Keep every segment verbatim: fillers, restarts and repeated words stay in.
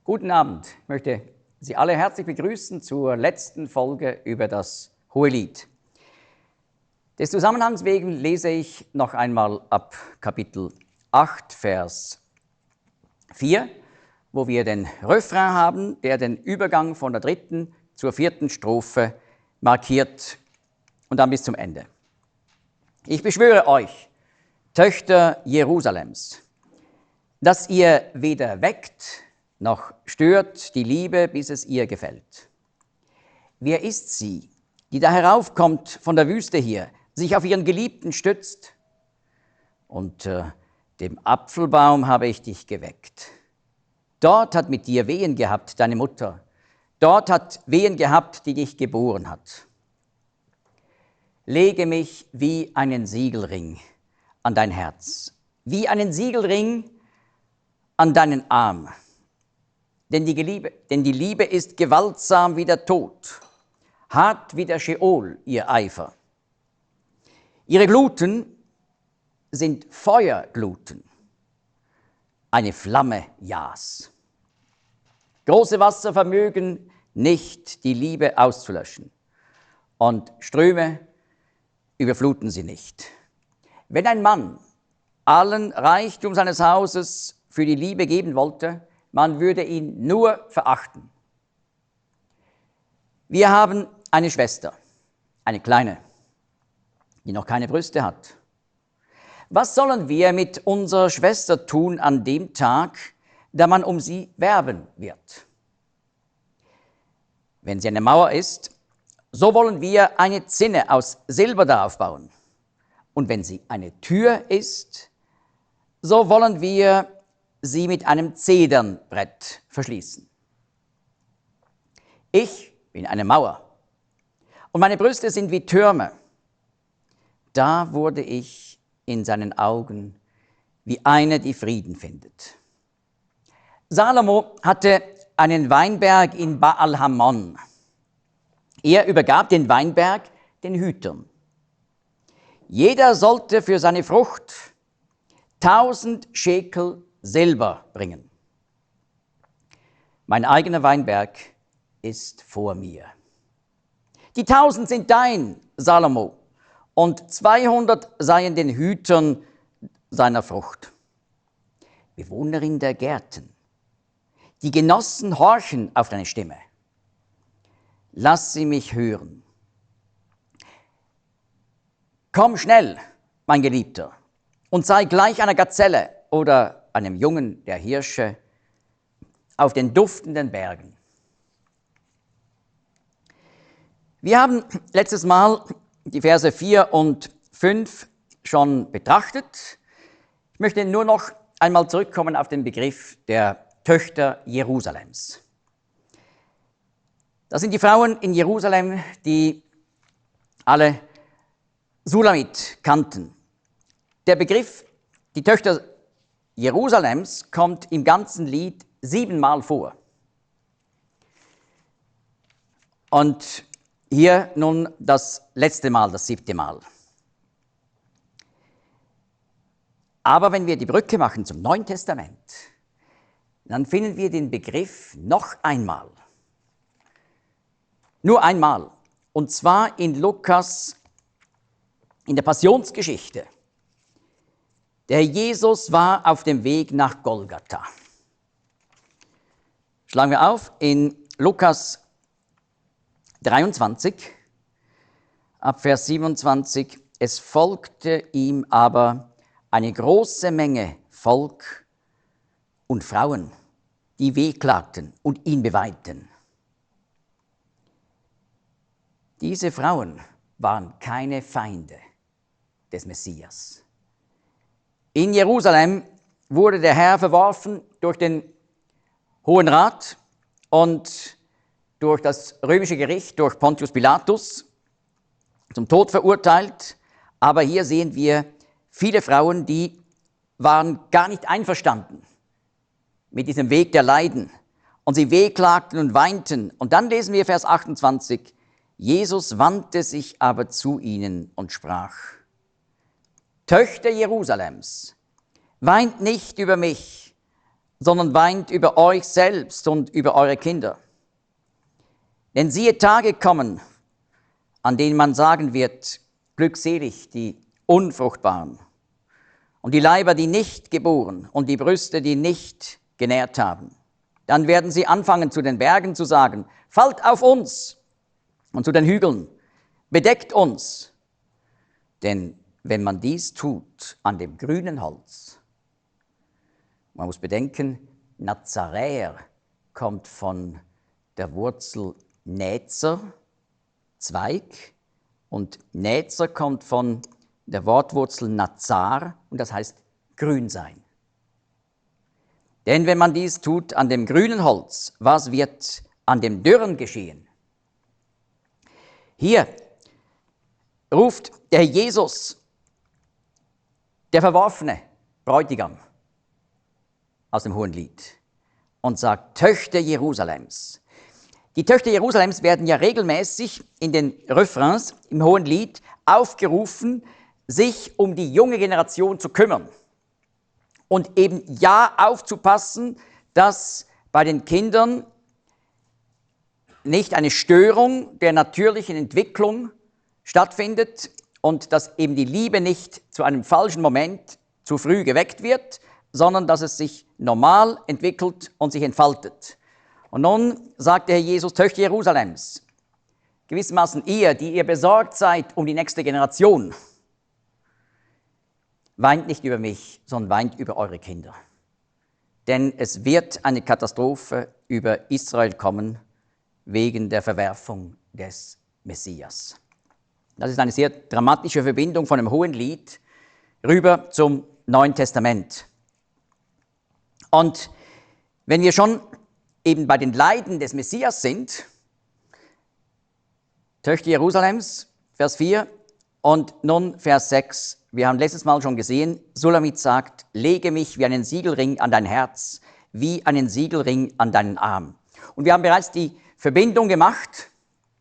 Guten Abend. Ich möchte Sie alle herzlich begrüßen zur letzten Folge über das Hohelied. Des Zusammenhangs wegen lese ich noch einmal ab Kapitel acht, Vers vier, wo wir den Refrain haben, der den Übergang von der dritten zur vierten Strophe markiert und dann bis zum Ende. Ich beschwöre euch, Töchter Jerusalems, dass ihr weder weckt noch stört die Liebe, bis es ihr gefällt. Wer ist sie, die da heraufkommt von der Wüste hier, sich auf ihren Geliebten stützt? Unter dem Apfelbaum habe ich dich geweckt. Dort hat mit dir Wehen gehabt, deine Mutter. Dort hat Wehen gehabt, die dich geboren hat. Lege mich wie einen Siegelring an dein Herz, wie einen Siegelring an deinen Arm. Denn die, Liebe, denn die Liebe ist gewaltsam wie der Tod, hart wie der Scheol ihr Eifer. Ihre Gluten sind Feuergluten, eine Flamme Jas. Große Wasser vermögen nicht, die Liebe auszulöschen, und Ströme überfluten sie nicht. Wenn ein Mann allen Reichtum seines Hauses für die Liebe geben wollte, man würde ihn nur verachten. Wir haben eine Schwester, eine kleine, die noch keine Brüste hat. Was sollen wir mit unserer Schwester tun an dem Tag, da man um sie werben wird? Wenn sie eine Mauer ist, so wollen wir eine Zinne aus Silber darauf bauen. Und wenn sie eine Tür ist, so wollen wir sie mit einem Zedernbrett verschließen. Ich bin eine Mauer und meine Brüste sind wie Türme. Da wurde ich in seinen Augen wie eine, die Frieden findet. Salomo hatte einen Weinberg in Baal-Hamon. Er übergab den Weinberg den Hütern. Jeder sollte für seine Frucht tausend Schekel Silber bringen. Mein eigener Weinberg ist vor mir. Die tausend sind dein, Salomo, und zweihundert seien den Hütern seiner Frucht. Bewohnerin der Gärten, die Genossen horchen auf deine Stimme. Lass sie mich hören. Komm schnell, mein Geliebter, und sei gleich einer Gazelle oder einem Jungen der Hirsche auf den duftenden Bergen. Wir haben letztes Mal die Verse vier und fünf schon betrachtet. Ich möchte nur noch einmal zurückkommen auf den Begriff der Töchter Jerusalems. Das sind die Frauen in Jerusalem, die alle Sulamit kannten. Der Begriff die Töchter Jerusalems kommt im ganzen Lied siebenmal vor. Und hier nun das letzte Mal, das siebte Mal. Aber wenn wir die Brücke machen zum Neuen Testament, dann finden wir den Begriff noch einmal. Nur einmal. Und zwar in Lukas, in der Passionsgeschichte. Der Jesus war auf dem Weg nach Golgatha. Schlagen wir auf in Lukas dreiundzwanzig, ab Vers siebenundzwanzig. Es folgte ihm aber eine große Menge Volk und Frauen, die wehklagten und ihn beweihten. Diese Frauen waren keine Feinde des Messias. In Jerusalem wurde der Herr verworfen durch den Hohen Rat und durch das römische Gericht, durch Pontius Pilatus, zum Tod verurteilt. Aber hier sehen wir viele Frauen, die waren gar nicht einverstanden mit diesem Weg der Leiden. Und sie wehklagten und weinten. Und dann lesen wir Vers achtundzwanzig. Jesus wandte sich aber zu ihnen und sprach: Töchter Jerusalems, weint nicht über mich, sondern weint über euch selbst und über eure Kinder. Denn siehe, Tage kommen, an denen man sagen wird, glückselig die Unfruchtbaren und die Leiber, die nicht geboren und die Brüste, die nicht genährt haben. Dann werden sie anfangen, zu den Bergen zu sagen, fallt auf uns, und zu den Hügeln, bedeckt uns. Denn wenn man dies tut an dem grünen Holz, man muss bedenken, Nazaräer kommt von der Wurzel Näzer, Zweig, und Näzer kommt von der Wortwurzel Nazar, und das heißt grün sein. Denn wenn man dies tut an dem grünen Holz, was wird an dem dürren geschehen? Hier ruft der Jesus, der verworfene Bräutigam aus dem Hohenlied, und sagt, Töchter Jerusalems. Die Töchter Jerusalems werden ja regelmäßig in den Refrains im Hohenlied aufgerufen, sich um die junge Generation zu kümmern und eben ja aufzupassen, dass bei den Kindern nicht eine Störung der natürlichen Entwicklung stattfindet und dass eben die Liebe nicht zu einem falschen Moment zu früh geweckt wird, sondern dass es sich normal entwickelt und sich entfaltet. Und nun sagt der Herr Jesus, Töchter Jerusalems, gewissermaßen ihr, die ihr besorgt seid um die nächste Generation, weint nicht über mich, sondern weint über eure Kinder. Denn es wird eine Katastrophe über Israel kommen, wegen der Verwerfung des Messias. Das ist eine sehr dramatische Verbindung von dem Hohenlied rüber zum Neuen Testament. Und wenn wir schon eben bei den Leiden des Messias sind, Töchter Jerusalems, Vers vier, und nun Vers sechs. Wir haben letztes Mal schon gesehen, Sulamit sagt, lege mich wie einen Siegelring an dein Herz, wie einen Siegelring an deinen Arm. Und wir haben bereits die Verbindung gemacht,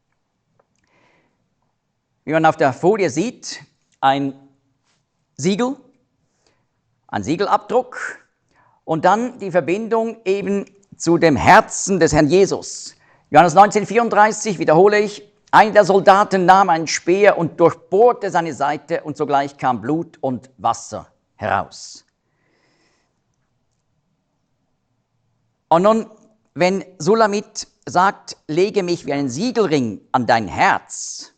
wie man auf der Folie sieht, ein Siegel, ein Siegelabdruck und dann die Verbindung eben zu dem Herzen des Herrn Jesus. Johannes neunzehn vierunddreißig, wiederhole ich, einer der Soldaten nahm einen Speer und durchbohrte seine Seite und sogleich kam Blut und Wasser heraus. Und nun, wenn Sulamit sagt, lege mich wie einen Siegelring an dein Herz,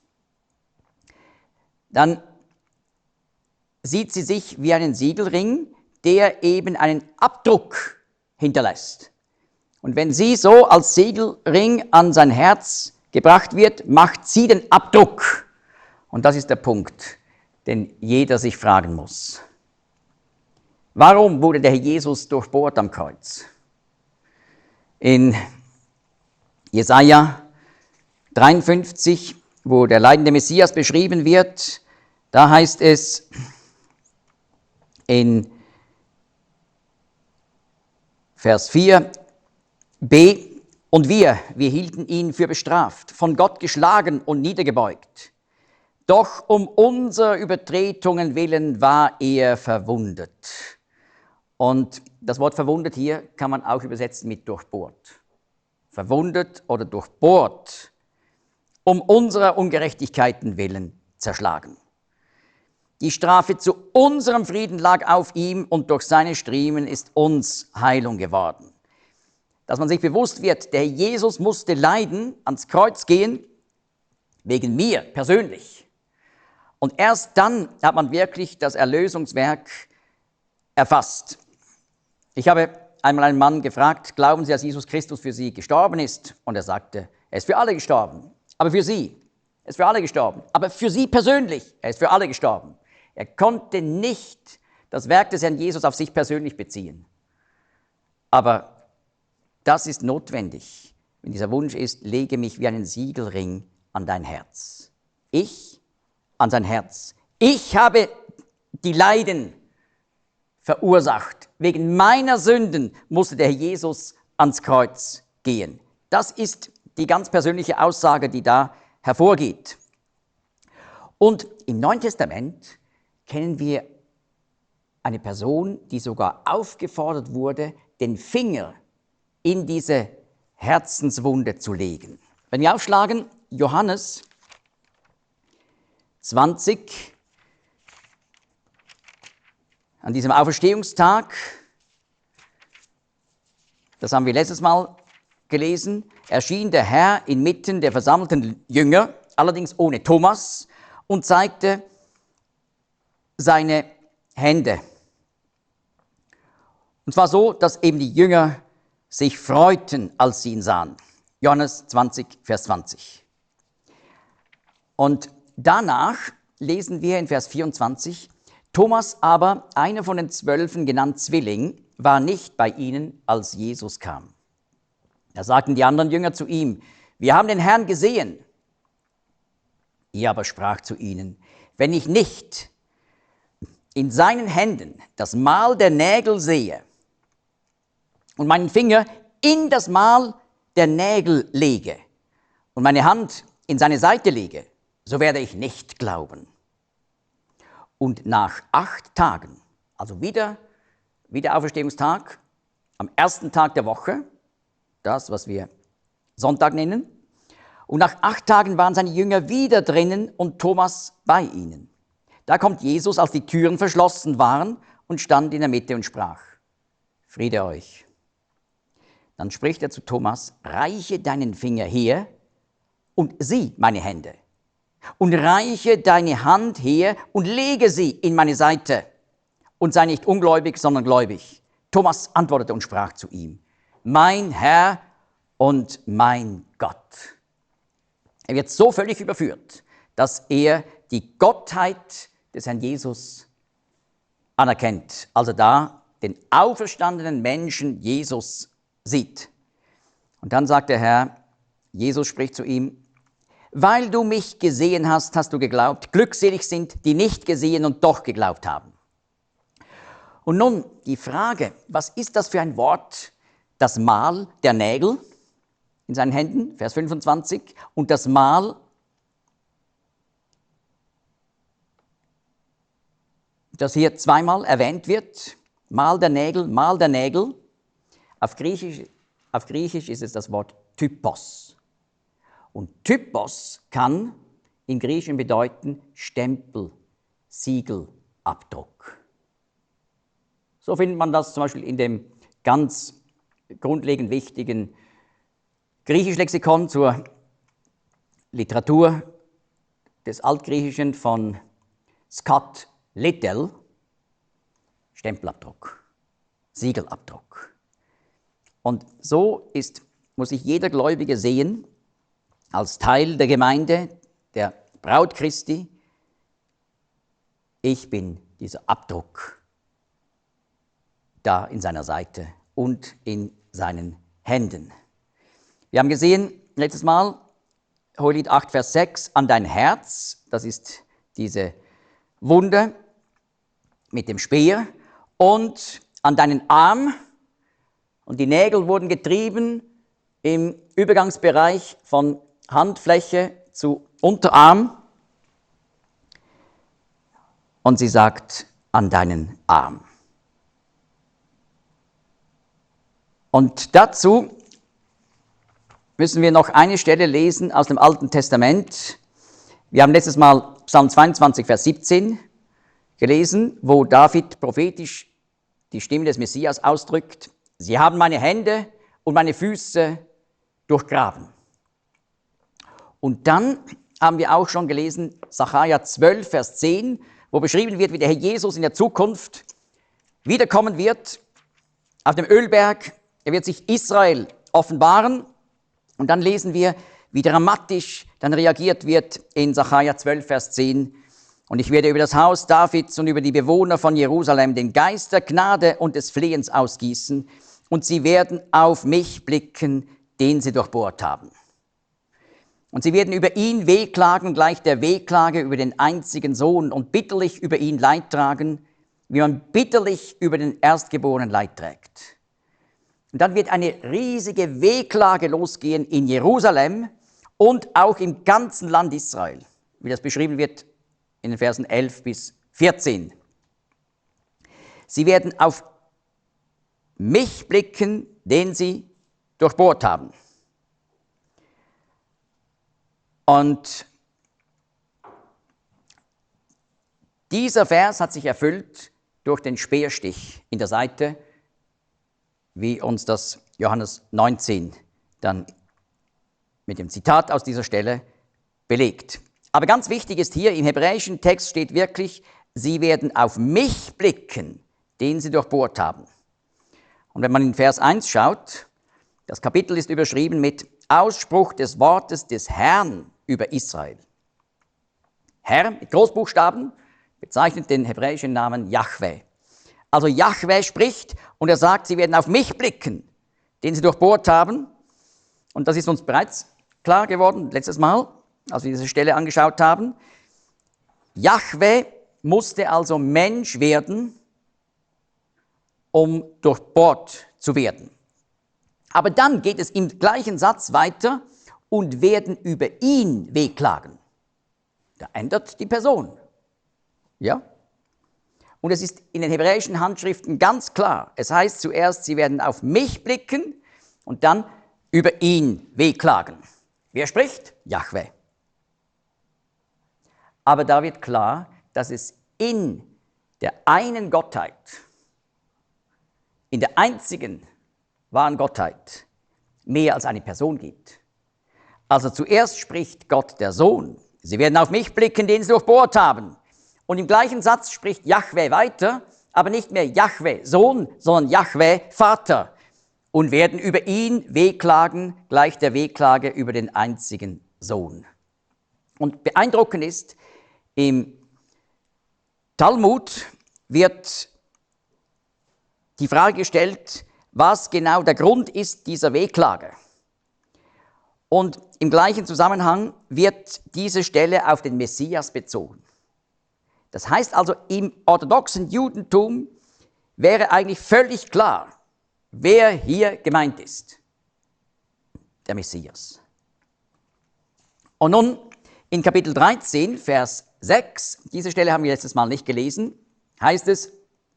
dann sieht sie sich wie einen Siegelring, der eben einen Abdruck hinterlässt. Und wenn sie so als Siegelring an sein Herz gebracht wird, macht sie den Abdruck. Und das ist der Punkt, den jeder sich fragen muss. Warum wurde der Herr Jesus durchbohrt am Kreuz? In Jesaja dreiundfünfzig, wo der leidende Messias beschrieben wird, da heißt es in Vers vier b, und wir, wir hielten ihn für bestraft, von Gott geschlagen und niedergebeugt. Doch um unser Übertretungen willen war er verwundet. Und das Wort verwundet hier kann man auch übersetzen mit durchbohrt. Verwundet oder durchbohrt, um unserer Ungerechtigkeiten willen zerschlagen. Die Strafe zu unserem Frieden lag auf ihm und durch seine Striemen ist uns Heilung geworden. Dass man sich bewusst wird, der Jesus musste leiden, ans Kreuz gehen, wegen mir persönlich. Und erst dann hat man wirklich das Erlösungswerk erfasst. Ich habe einmal einen Mann gefragt, glauben Sie, dass Jesus Christus für Sie gestorben ist? Und er sagte, er ist für alle gestorben, aber für Sie. Er ist für alle gestorben, aber für Sie persönlich, er ist für alle gestorben. Er konnte nicht das Werk des Herrn Jesus auf sich persönlich beziehen. Aber das ist notwendig, wenn dieser Wunsch ist, lege mich wie einen Siegelring an dein Herz. Ich an sein Herz. Ich habe die Leiden verursacht. Wegen meiner Sünden musste der Herr Jesus ans Kreuz gehen. Das ist die ganz persönliche Aussage, die da hervorgeht. Und im Neuen Testament kennen wir eine Person, die sogar aufgefordert wurde, den Finger in diese Herzenswunde zu legen. Wenn wir aufschlagen, Johannes zwanzig, an diesem Auferstehungstag, das haben wir letztes Mal gelesen, erschien der Herr inmitten der versammelten Jünger, allerdings ohne Thomas, und zeigte seine Hände. Und zwar so, dass eben die Jünger sich freuten, als sie ihn sahen. Johannes zwanzig, Vers zwanzig. Und danach lesen wir in Vers vierundzwanzig, Thomas aber, einer von den Zwölfen, genannt Zwilling, war nicht bei ihnen, als Jesus kam. Da sagten die anderen Jünger zu ihm, wir haben den Herrn gesehen. Er aber sprach zu ihnen, wenn ich nicht in seinen Händen das Mal der Nägel sehe und meinen Finger in das Mal der Nägel lege und meine Hand in seine Seite lege, so werde ich nicht glauben. Und nach acht Tagen, also wieder, wieder Auferstehungstag, am ersten Tag der Woche, das, was wir Sonntag nennen, und nach acht Tagen waren seine Jünger wieder drinnen und Thomas bei ihnen. Da kommt Jesus, als die Türen verschlossen waren, und stand in der Mitte und sprach, Friede euch. Dann spricht er zu Thomas, reiche deinen Finger her und sieh meine Hände. Und reiche deine Hand her und lege sie in meine Seite. Und sei nicht ungläubig, sondern gläubig. Thomas antwortete und sprach zu ihm, mein Herr und mein Gott. Er wird so völlig überführt, dass er die Gottheit des Herrn Jesus anerkennt. Also da den auferstandenen Menschen Jesus sieht. Und dann sagt der Herr, Jesus spricht zu ihm, weil du mich gesehen hast, hast du geglaubt. Glückselig sind, die nicht gesehen und doch geglaubt haben. Und nun die Frage, was ist das für ein Wort? Das Mal der Nägel in seinen Händen, Vers fünfundzwanzig, und das Mal, das hier zweimal erwähnt wird, Mal der Nägel, Mal der Nägel. Auf Griechisch, auf Griechisch ist es das Wort Typos. Und Typos kann im Griechischen bedeuten Stempel, Siegel, Abdruck. So findet man das zum Beispiel in dem ganz grundlegend wichtigen Griechisch-Lexikon zur Literatur des Altgriechischen von Scott Liddell, Stempelabdruck, Siegelabdruck. Und so ist, muss sich jeder Gläubige sehen, als Teil der Gemeinde, der Braut Christi, ich bin dieser Abdruck da in seiner Seite und in seinen Händen. Wir haben gesehen, letztes Mal, Hohelied acht, Vers sechs, an dein Herz, das ist diese Wunde mit dem Speer, und an deinen Arm, und die Nägel wurden getrieben im Übergangsbereich von Handfläche zu Unterarm, und sie sagt, an deinen Arm. Und dazu müssen wir noch eine Stelle lesen aus dem Alten Testament. Wir haben letztes Mal Psalm zweiundzwanzig, Vers siebzehn gelesen, wo David prophetisch die Stimme des Messias ausdrückt. Sie haben meine Hände und meine Füße durchgraben. Und dann haben wir auch schon gelesen, Sacharja zwölf, Vers zehn, wo beschrieben wird, wie der Herr Jesus in der Zukunft wiederkommen wird auf dem Ölberg. Er wird sich Israel offenbaren. Und dann lesen wir, wie dramatisch dann reagiert wird in Sacharja zwölf, Vers zehn. Und ich werde über das Haus Davids und über die Bewohner von Jerusalem den Geist der Gnade und des Flehens ausgießen. Und sie werden auf mich blicken, den sie durchbohrt haben. Und sie werden über ihn wehklagen, gleich der Wehklage über den einzigen Sohn, und bitterlich über ihn Leid tragen, wie man bitterlich über den Erstgeborenen Leid trägt. Und dann wird eine riesige Wehklage losgehen in Jerusalem und auch im ganzen Land Israel, wie das beschrieben wird in den Versen elf bis vierzehn. Sie werden auf mich blicken, den sie durchbohrt haben. Und dieser Vers hat sich erfüllt durch den Speerstich in der Seite, wie uns das Johannes neunzehn dann mit dem Zitat aus dieser Stelle belegt. Aber ganz wichtig ist hier, im hebräischen Text steht wirklich, sie werden auf mich blicken, den sie durchbohrt haben. Und wenn man in Vers eins schaut, das Kapitel ist überschrieben mit Ausspruch des Wortes des Herrn über Israel. Herr mit Großbuchstaben bezeichnet den hebräischen Namen Jahwe. Also Jahwe spricht und er sagt, sie werden auf mich blicken, den sie durchbohrt haben. Und das ist uns bereits klar geworden, letztes Mal, als wir diese Stelle angeschaut haben. Jahwe musste also Mensch werden, um durchbohrt zu werden. Aber dann geht es im gleichen Satz weiter und werden über ihn wehklagen. Da ändert die Person. Ja? Und es ist in den hebräischen Handschriften ganz klar. Es heißt zuerst, sie werden auf mich blicken und dann über ihn wehklagen. Wer spricht? Jahwe. Aber da wird klar, dass es in der einen Gottheit, in der einzigen wahren Gottheit, mehr als eine Person gibt. Also zuerst spricht Gott der Sohn. Sie werden auf mich blicken, den sie durchbohrt haben. Und im gleichen Satz spricht Jahwe weiter, aber nicht mehr Jahwe Sohn, sondern Jahwe Vater. Und werden über ihn wehklagen, gleich der Wehklage über den einzigen Sohn. Und beeindruckend ist, im Talmud wird die Frage gestellt, was genau der Grund ist dieser Wehklage. Und im gleichen Zusammenhang wird diese Stelle auf den Messias bezogen. Das heißt also, im orthodoxen Judentum wäre eigentlich völlig klar, wer hier gemeint ist. Der Messias. Und nun in Kapitel dreizehn, Vers sechs, diese Stelle haben wir letztes Mal nicht gelesen, heißt es,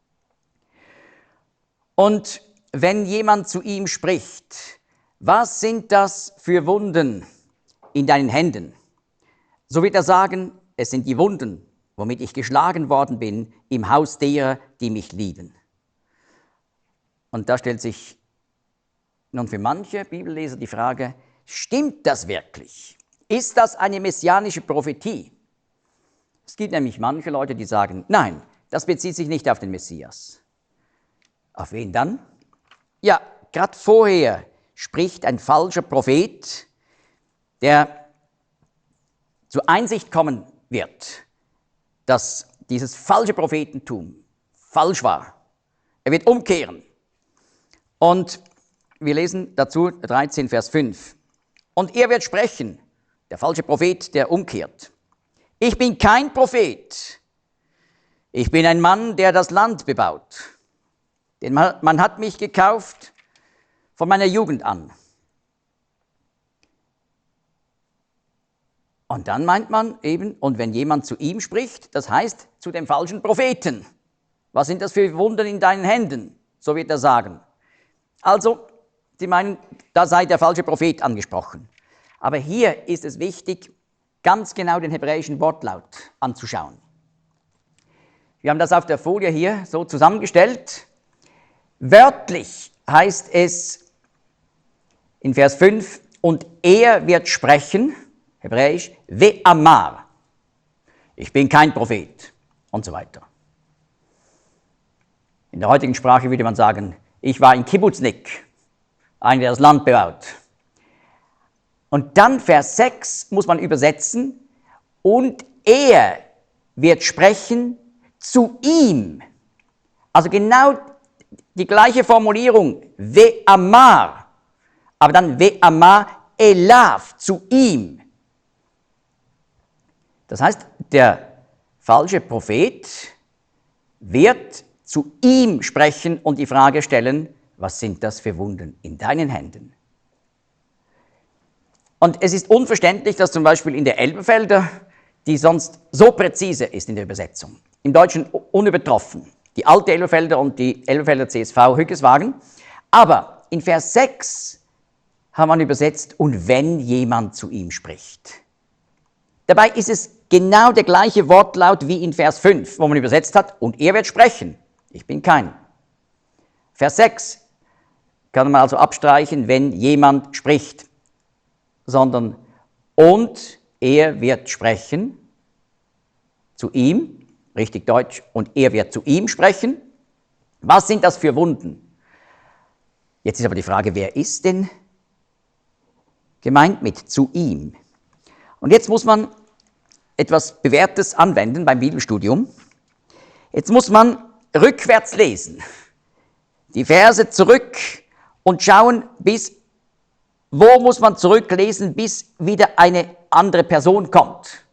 und wenn jemand zu ihm spricht, was sind das für Wunden in deinen Händen? So wird er sagen, es sind die Wunden, womit ich geschlagen worden bin im Haus derer, die mich lieben. Und da stellt sich nun für manche Bibelleser die Frage, stimmt das wirklich? Ist das eine messianische Prophetie? Es gibt nämlich manche Leute, die sagen, nein, das bezieht sich nicht auf den Messias. Auf wen dann? Ja, gerade vorher spricht ein falscher Prophet, der zur Einsicht kommen wird, dass dieses falsche Prophetentum falsch war. Er wird umkehren. Und wir lesen dazu dreizehn, Vers fünf. Und er wird sprechen, der falsche Prophet, der umkehrt. Ich bin kein Prophet. Ich bin ein Mann, der das Land bebaut. Denn man, man hat mich gekauft von meiner Jugend an. Und dann meint man eben, und wenn jemand zu ihm spricht, das heißt zu dem falschen Propheten. Was sind das für Wunden in deinen Händen? So wird er sagen. Also, sie meinen, da sei der falsche Prophet angesprochen. Aber hier ist es wichtig, ganz genau den hebräischen Wortlaut anzuschauen. Wir haben das auf der Folie hier so zusammengestellt. Wörtlich heißt es in Vers fünf, und er wird sprechen, hebräisch, Ve'amar. Ich bin kein Prophet und so weiter. In der heutigen Sprache würde man sagen, ich war ein Kibbutznik, einer, der das Land bebaut. Und dann Vers sechs muss man übersetzen, und er wird sprechen zu ihm. Also genau die gleiche Formulierung, Ve'amar, aber dann Ve'amar elav, zu ihm. Das heißt, der falsche Prophet wird zu ihm sprechen und die Frage stellen, was sind das für Wunden in deinen Händen? Und es ist unverständlich, dass zum Beispiel in der Elberfelder, die sonst so präzise ist in der Übersetzung, im Deutschen unübertroffen, die alte Elberfelder und die Elberfelder C S V Hückeswagen. Aber in Vers sechs haben wir übersetzt, und wenn jemand zu ihm spricht. Dabei ist es genau der gleiche Wortlaut wie in Vers fünf, wo man übersetzt hat, und er wird sprechen. Ich bin kein. Vers sechs kann man also abstreichen, wenn jemand spricht, sondern und er wird sprechen zu ihm, richtig Deutsch, und er wird zu ihm sprechen. Was sind das für Wunden? Jetzt ist aber die Frage, wer ist denn gemeint mit zu ihm? Und jetzt muss man etwas Bewährtes anwenden beim Bibelstudium. Jetzt muss man rückwärts lesen, die Verse zurück und schauen, bis, wo muss man zurücklesen, bis wieder eine andere Person kommt,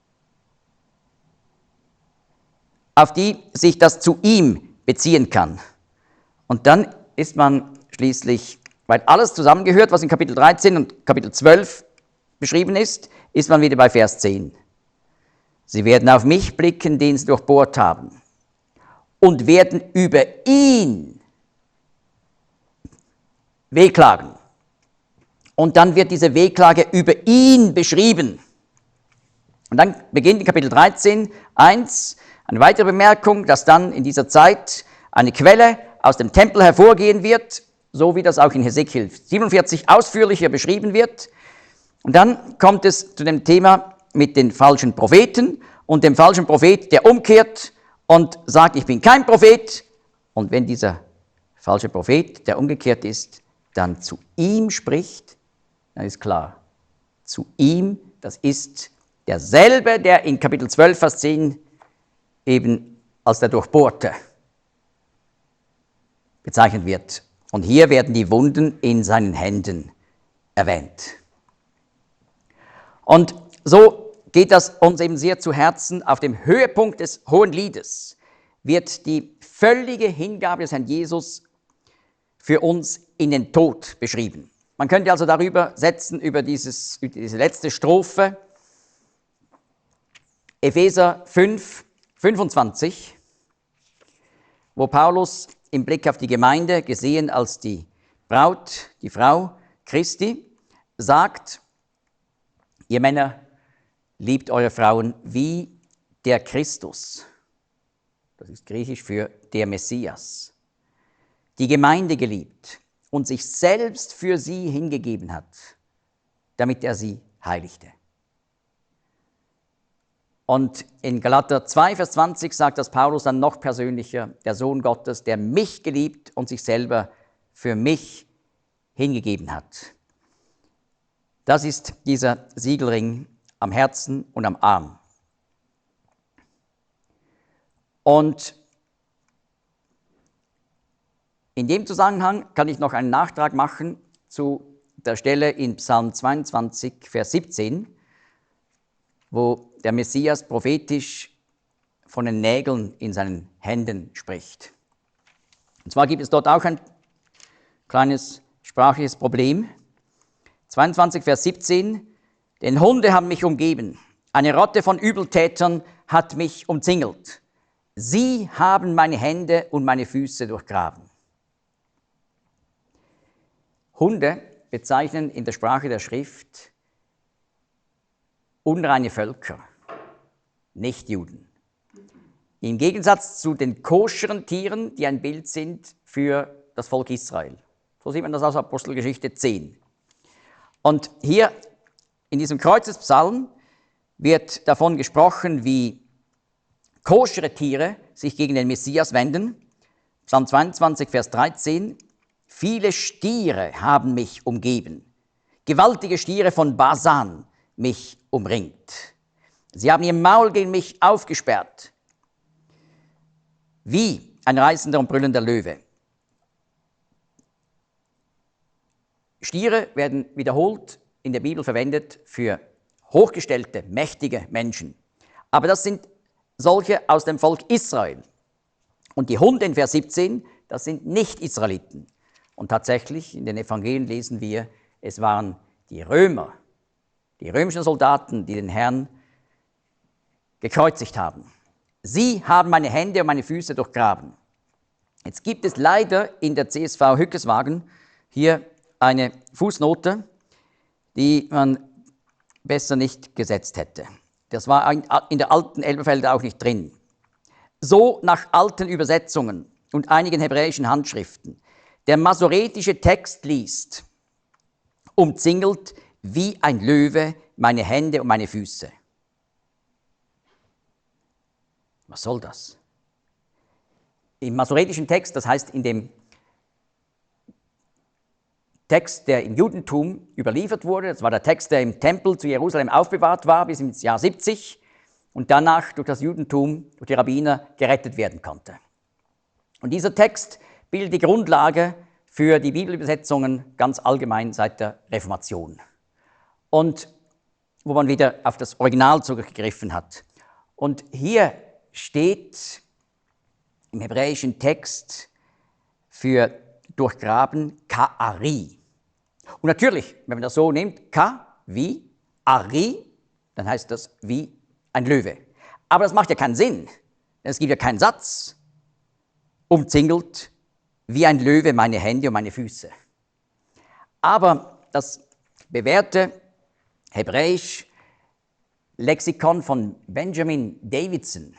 auf die sich das zu ihm beziehen kann. Und dann ist man schließlich, weil alles zusammengehört, was in Kapitel dreizehn und Kapitel zwölf beschrieben ist, ist man wieder bei Vers zehn. Sie werden auf mich blicken, den sie durchbohrt haben, und werden über ihn wehklagen. Und dann wird diese Wehklage über ihn beschrieben. Und dann beginnt in Kapitel dreizehn, eins, eine weitere Bemerkung, dass dann in dieser Zeit eine Quelle aus dem Tempel hervorgehen wird, so wie das auch in Hesekiel siebenundvierzig ausführlicher beschrieben wird. Und dann kommt es zu dem Thema mit den falschen Propheten und dem falschen Prophet, der umkehrt und sagt, ich bin kein Prophet. Und wenn dieser falsche Prophet, der umgekehrt ist, dann zu ihm spricht, dann ist klar, zu ihm, das ist derselbe, der in Kapitel zwölf, Vers zehn eben als der Durchbohrte bezeichnet wird. Und hier werden die Wunden in seinen Händen erwähnt. Und so geht das uns eben sehr zu Herzen. Auf dem Höhepunkt des Hohen Liedes wird die völlige Hingabe des Herrn Jesus für uns in den Tod beschrieben. Man könnte also darüber setzen, über dieses, über diese letzte Strophe, Epheser fünf, fünfundzwanzig, wo Paulus im Blick auf die Gemeinde, gesehen als die Braut, die Frau Christi, sagt, ihr Männer, liebt eure Frauen wie der Christus, das ist griechisch für der Messias, die Gemeinde geliebt und sich selbst für sie hingegeben hat, damit er sie heiligte. Und in Galater zwei, Vers zwanzig sagt das Paulus dann noch persönlicher, der Sohn Gottes, der mich geliebt und sich selber für mich hingegeben hat. Das ist dieser Siegelring am Herzen und am Arm. Und in dem Zusammenhang kann ich noch einen Nachtrag machen zu der Stelle in Psalm zweiundzwanzig, Vers siebzehn, wo der Messias prophetisch von den Nägeln in seinen Händen spricht. Und zwar gibt es dort auch ein kleines sprachliches Problem. zweiundzwanzig, Vers siebzehn, denn Hunde haben mich umgeben, eine Rotte von Übeltätern hat mich umzingelt. Sie haben meine Hände und meine Füße durchgraben. Hunde bezeichnen in der Sprache der Schrift unreine Völker, nicht Juden. Im Gegensatz zu den koscheren Tieren, die ein Bild sind für das Volk Israel. So sieht man das aus Apostelgeschichte zehn. Und hier in diesem Kreuzespsalm wird davon gesprochen, wie koschere Tiere sich gegen den Messias wenden. Psalm zweiundzwanzig, Vers dreizehn. Viele Stiere haben mich umgeben, gewaltige Stiere von Basan mich umringt. Sie haben ihr Maul gegen mich aufgesperrt, wie ein reißender und brüllender Löwe. Stiere werden wiederholt in der Bibel verwendet für hochgestellte, mächtige Menschen. Aber das sind solche aus dem Volk Israel. Und die Hunde in Vers siebzehn, das sind Nicht-Israeliten. Und tatsächlich, in den Evangelien lesen wir, es waren die Römer, die römischen Soldaten, die den Herrn gekreuzigt haben. Sie haben meine Hände und meine Füße durchgraben. Jetzt gibt es leider in der C S V Hückeswagen hier eine Fußnote, die man besser nicht gesetzt hätte. Das war in der alten Elberfelder auch nicht drin. So nach alten Übersetzungen und einigen hebräischen Handschriften. Der masoretische Text liest, umzingelt wie ein Löwe meine Hände und meine Füße. Was soll das? Im masoretischen Text, das heißt in dem Text, der im Judentum überliefert wurde, das war der Text, der im Tempel zu Jerusalem aufbewahrt war bis ins Jahr siebzig und danach durch das Judentum, durch die Rabbiner gerettet werden konnte. Und dieser Text bildet die Grundlage für die Bibelübersetzungen ganz allgemein seit der Reformation. Und wo man wieder auf das Original zurückgegriffen hat. Und hier steht im hebräischen Text für durchgraben Ka'ari. Und natürlich, wenn man das so nimmt, Ka wie Ari, dann heißt das wie ein Löwe. Aber das macht ja keinen Sinn, denn es gibt ja keinen Satz. Umzingelt wie ein Löwe meine Hände und meine Füße. Aber das bewährte Hebräisch Lexikon von Benjamin Davidson,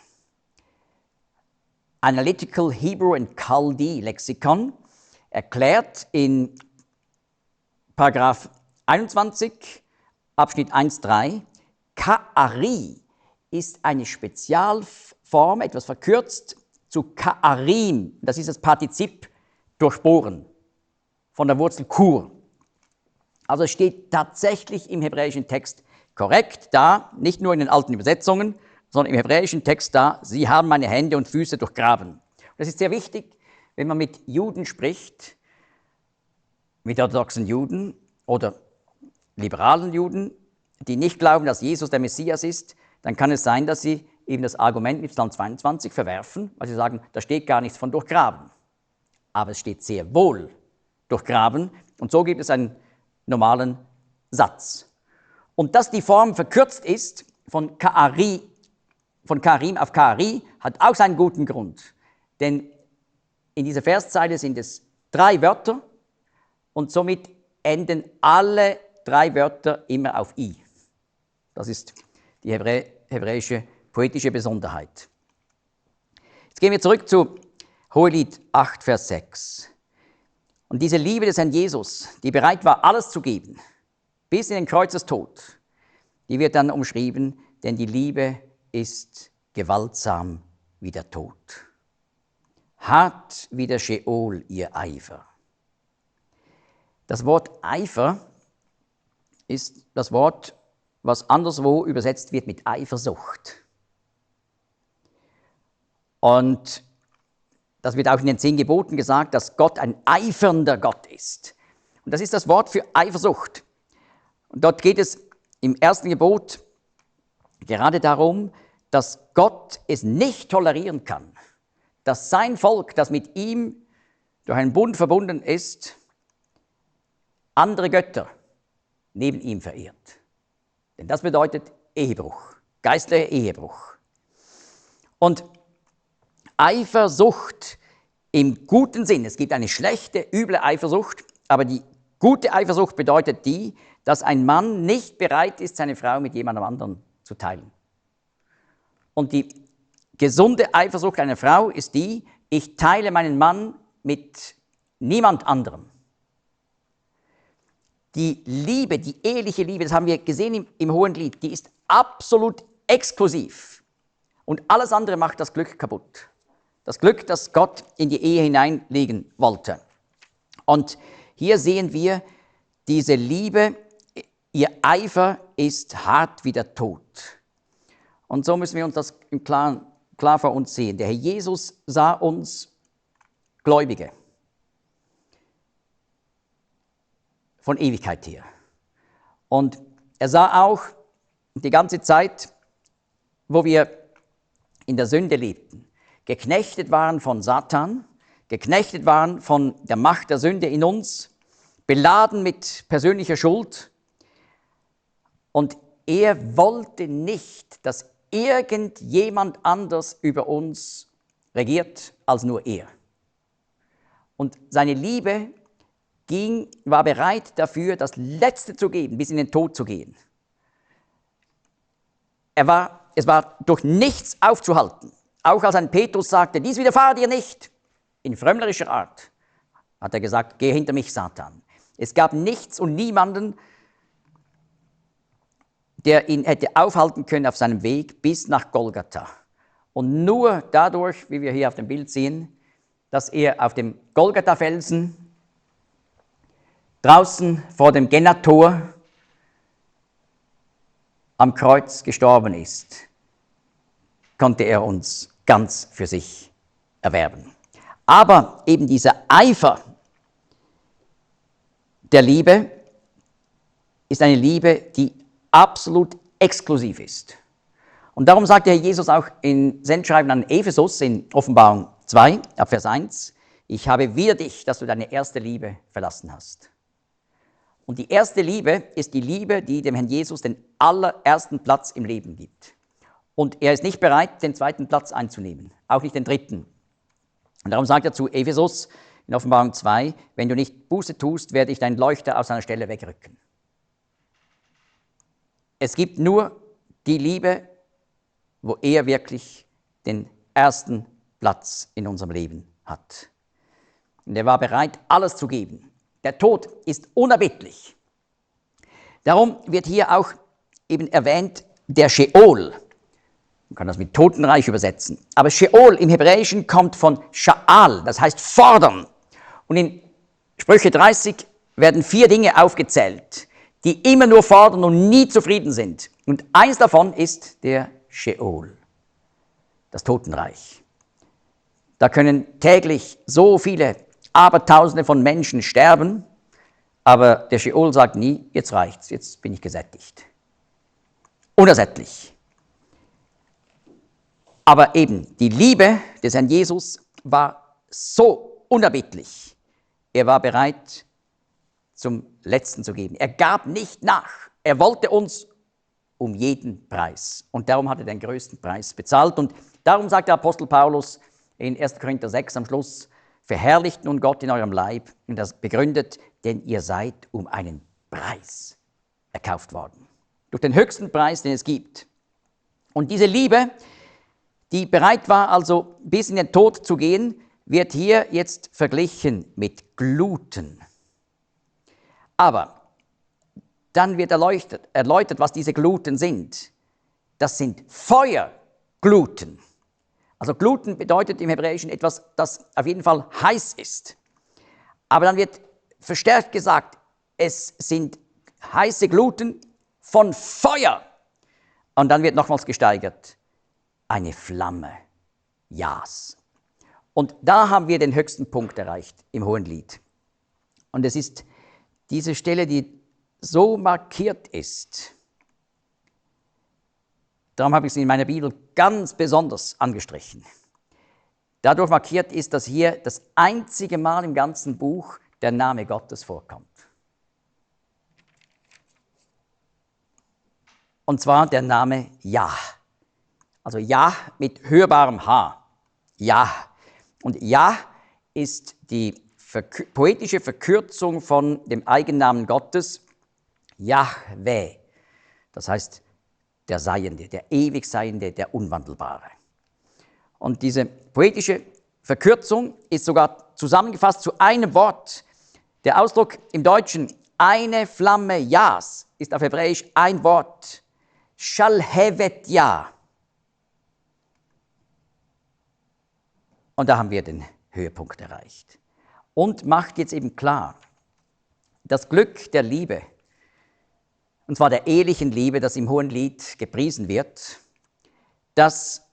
Analytical Hebrew and Chaldee Lexikon, erklärt in Paragraph einundzwanzig, Abschnitt eins Punkt drei, Ka'ari ist eine Spezialform, etwas verkürzt, zu Ka'arim, das ist das Partizip durchbohren, von der Wurzel Kur. Also es steht tatsächlich im hebräischen Text korrekt da, nicht nur in den alten Übersetzungen, sondern im hebräischen Text da, sie haben meine Hände und Füße durchgraben. Das ist sehr wichtig, wenn man mit Juden spricht, mit orthodoxen Juden oder liberalen Juden, die nicht glauben, dass Jesus der Messias ist, dann kann es sein, dass sie eben das Argument mit Psalm zweiundzwanzig verwerfen, weil sie sagen, da steht gar nichts von durchgraben. Aber es steht sehr wohl durchgraben und so gibt es einen normalen Satz. Und dass die Form verkürzt ist von Ka'ari, von Karim auf Ka'ari, hat auch seinen guten Grund. Denn in dieser Verszeile sind es drei Wörter und somit enden alle drei Wörter immer auf I. Das ist die Hebrä hebräische poetische Besonderheit. Jetzt gehen wir zurück zu Hohelied acht, Vers sechs. Und diese Liebe des Herrn Jesus, die bereit war, alles zu geben, bis in den Kreuzestod, die wird dann umschrieben, denn die Liebe ist gewaltsam wie der Tod. Hart wie der Scheol ihr Eifer. Das Wort Eifer ist das Wort, was anderswo übersetzt wird mit Eifersucht. Und das wird auch in den zehn Geboten gesagt, dass Gott ein eifernder Gott ist. Und das ist das Wort für Eifersucht. Und dort geht es im ersten Gebot gerade darum, dass Gott es nicht tolerieren kann, dass sein Volk, das mit ihm durch einen Bund verbunden ist, andere Götter neben ihm verehrt. Denn das bedeutet Ehebruch, geistlicher Ehebruch. Und Eifersucht im guten Sinn, es gibt eine schlechte, üble Eifersucht, aber die gute Eifersucht bedeutet die, dass ein Mann nicht bereit ist, seine Frau mit jemandem anderen zu teilen. Und die gesunde Eifersucht einer Frau ist die, ich teile meinen Mann mit niemand anderem. Die Liebe, die eheliche Liebe, das haben wir gesehen im, im Hohelied, die ist absolut exklusiv. Und alles andere macht das Glück kaputt. Das Glück, das Gott in die Ehe hineinlegen wollte. Und hier sehen wir diese Liebe, ihr Eifer ist hart wie der Tod. Und so müssen wir uns das klar, klar vor uns sehen. Der Herr Jesus sah uns Gläubige von Ewigkeit her. Und er sah auch die ganze Zeit, wo wir in der Sünde lebten, geknechtet waren von Satan, geknechtet waren von der Macht der Sünde in uns, beladen mit persönlicher Schuld. Und er wollte nicht, dass irgendjemand anders über uns regiert als nur er. Und seine Liebe ging, war bereit dafür, das Letzte zu geben, bis in den Tod zu gehen. Er war, es war durch nichts aufzuhalten. Auch als ein Petrus sagte, dies widerfahre dir nicht, in frömmlerischer Art, hat er gesagt, geh hinter mich, Satan. Es gab nichts und niemanden, der ihn hätte aufhalten können auf seinem Weg bis nach Golgatha. Und nur dadurch, wie wir hier auf dem Bild sehen, dass er auf dem Golgatha-Felsen draußen vor dem Gennator am Kreuz gestorben ist, konnte er uns ganz für sich erwerben. Aber eben dieser Eifer der Liebe ist eine Liebe, die absolut exklusiv ist. Und darum sagt der Herr Jesus auch in Sendschreiben an Ephesus in Offenbarung zwei, ab Vers eins, ich habe wider dich, dass du deine erste Liebe verlassen hast. Und die erste Liebe ist die Liebe, die dem Herrn Jesus den allerersten Platz im Leben gibt. Und er ist nicht bereit, den zweiten Platz einzunehmen, auch nicht den dritten. Und darum sagt er zu Ephesus in Offenbarung zwei, wenn du nicht Buße tust, werde ich deinen Leuchter aus seiner Stelle wegrücken. Es gibt nur die Liebe, wo er wirklich den ersten Platz in unserem Leben hat. Und er war bereit, alles zu geben. Der Tod ist unerbittlich. Darum wird hier auch eben erwähnt, der Scheol. Man kann das mit Totenreich übersetzen. Aber Scheol im Hebräischen kommt von Sha'al, das heißt fordern. Und in Sprüche dreißig werden vier Dinge aufgezählt, die immer nur fordern und nie zufrieden sind. Und eins davon ist der Scheol, das Totenreich. Da können täglich so viele Abertausende von Menschen sterben, aber der Scheol sagt nie, jetzt reicht's, jetzt bin ich gesättigt. Unersättlich. Aber eben die Liebe des Herrn Jesus war so unerbittlich. Er war bereit, zum Letzten zu geben. Er gab nicht nach. Er wollte uns um jeden Preis. Und darum hat er den größten Preis bezahlt. Und darum sagt der Apostel Paulus in erster Korinther sechs am Schluss, verherrlicht nun Gott in eurem Leib und das begründet, denn ihr seid um einen Preis erkauft worden. Durch den höchsten Preis, den es gibt. Und diese Liebe, die bereit war, also bis in den Tod zu gehen, wird hier jetzt verglichen mit Gluten. Aber dann wird erleuchtet, erläutert, was diese Gluten sind. Das sind Feuergluten. Also Gluten bedeutet im Hebräischen etwas, das auf jeden Fall heiß ist. Aber dann wird verstärkt gesagt, es sind heiße Gluten von Feuer. Und dann wird nochmals gesteigert, eine Flamme Jahs. Und da haben wir den höchsten Punkt erreicht im Hohenlied. Und es ist diese Stelle, die so markiert ist. Darum habe ich sie in meiner Bibel ganz besonders angestrichen. Dadurch markiert ist, dass hier das einzige Mal im ganzen Buch der Name Gottes vorkommt. Und zwar der Name Jah. Also Jah mit hörbarem H. Jah. Und Jah ist die verk- poetische Verkürzung von dem Eigennamen Gottes, Jahwe. Das heißt, der Seiende, der ewig Seiende, der Unwandelbare. Und diese poetische Verkürzung ist sogar zusammengefasst zu einem Wort. Der Ausdruck im Deutschen, eine Flamme Jahs, ist auf Hebräisch ein Wort. Shalhevet Jah. Und da haben wir den Höhepunkt erreicht. Und macht jetzt eben klar, das Glück der Liebe, und zwar der ehelichen Liebe, das im Hohenlied gepriesen wird, das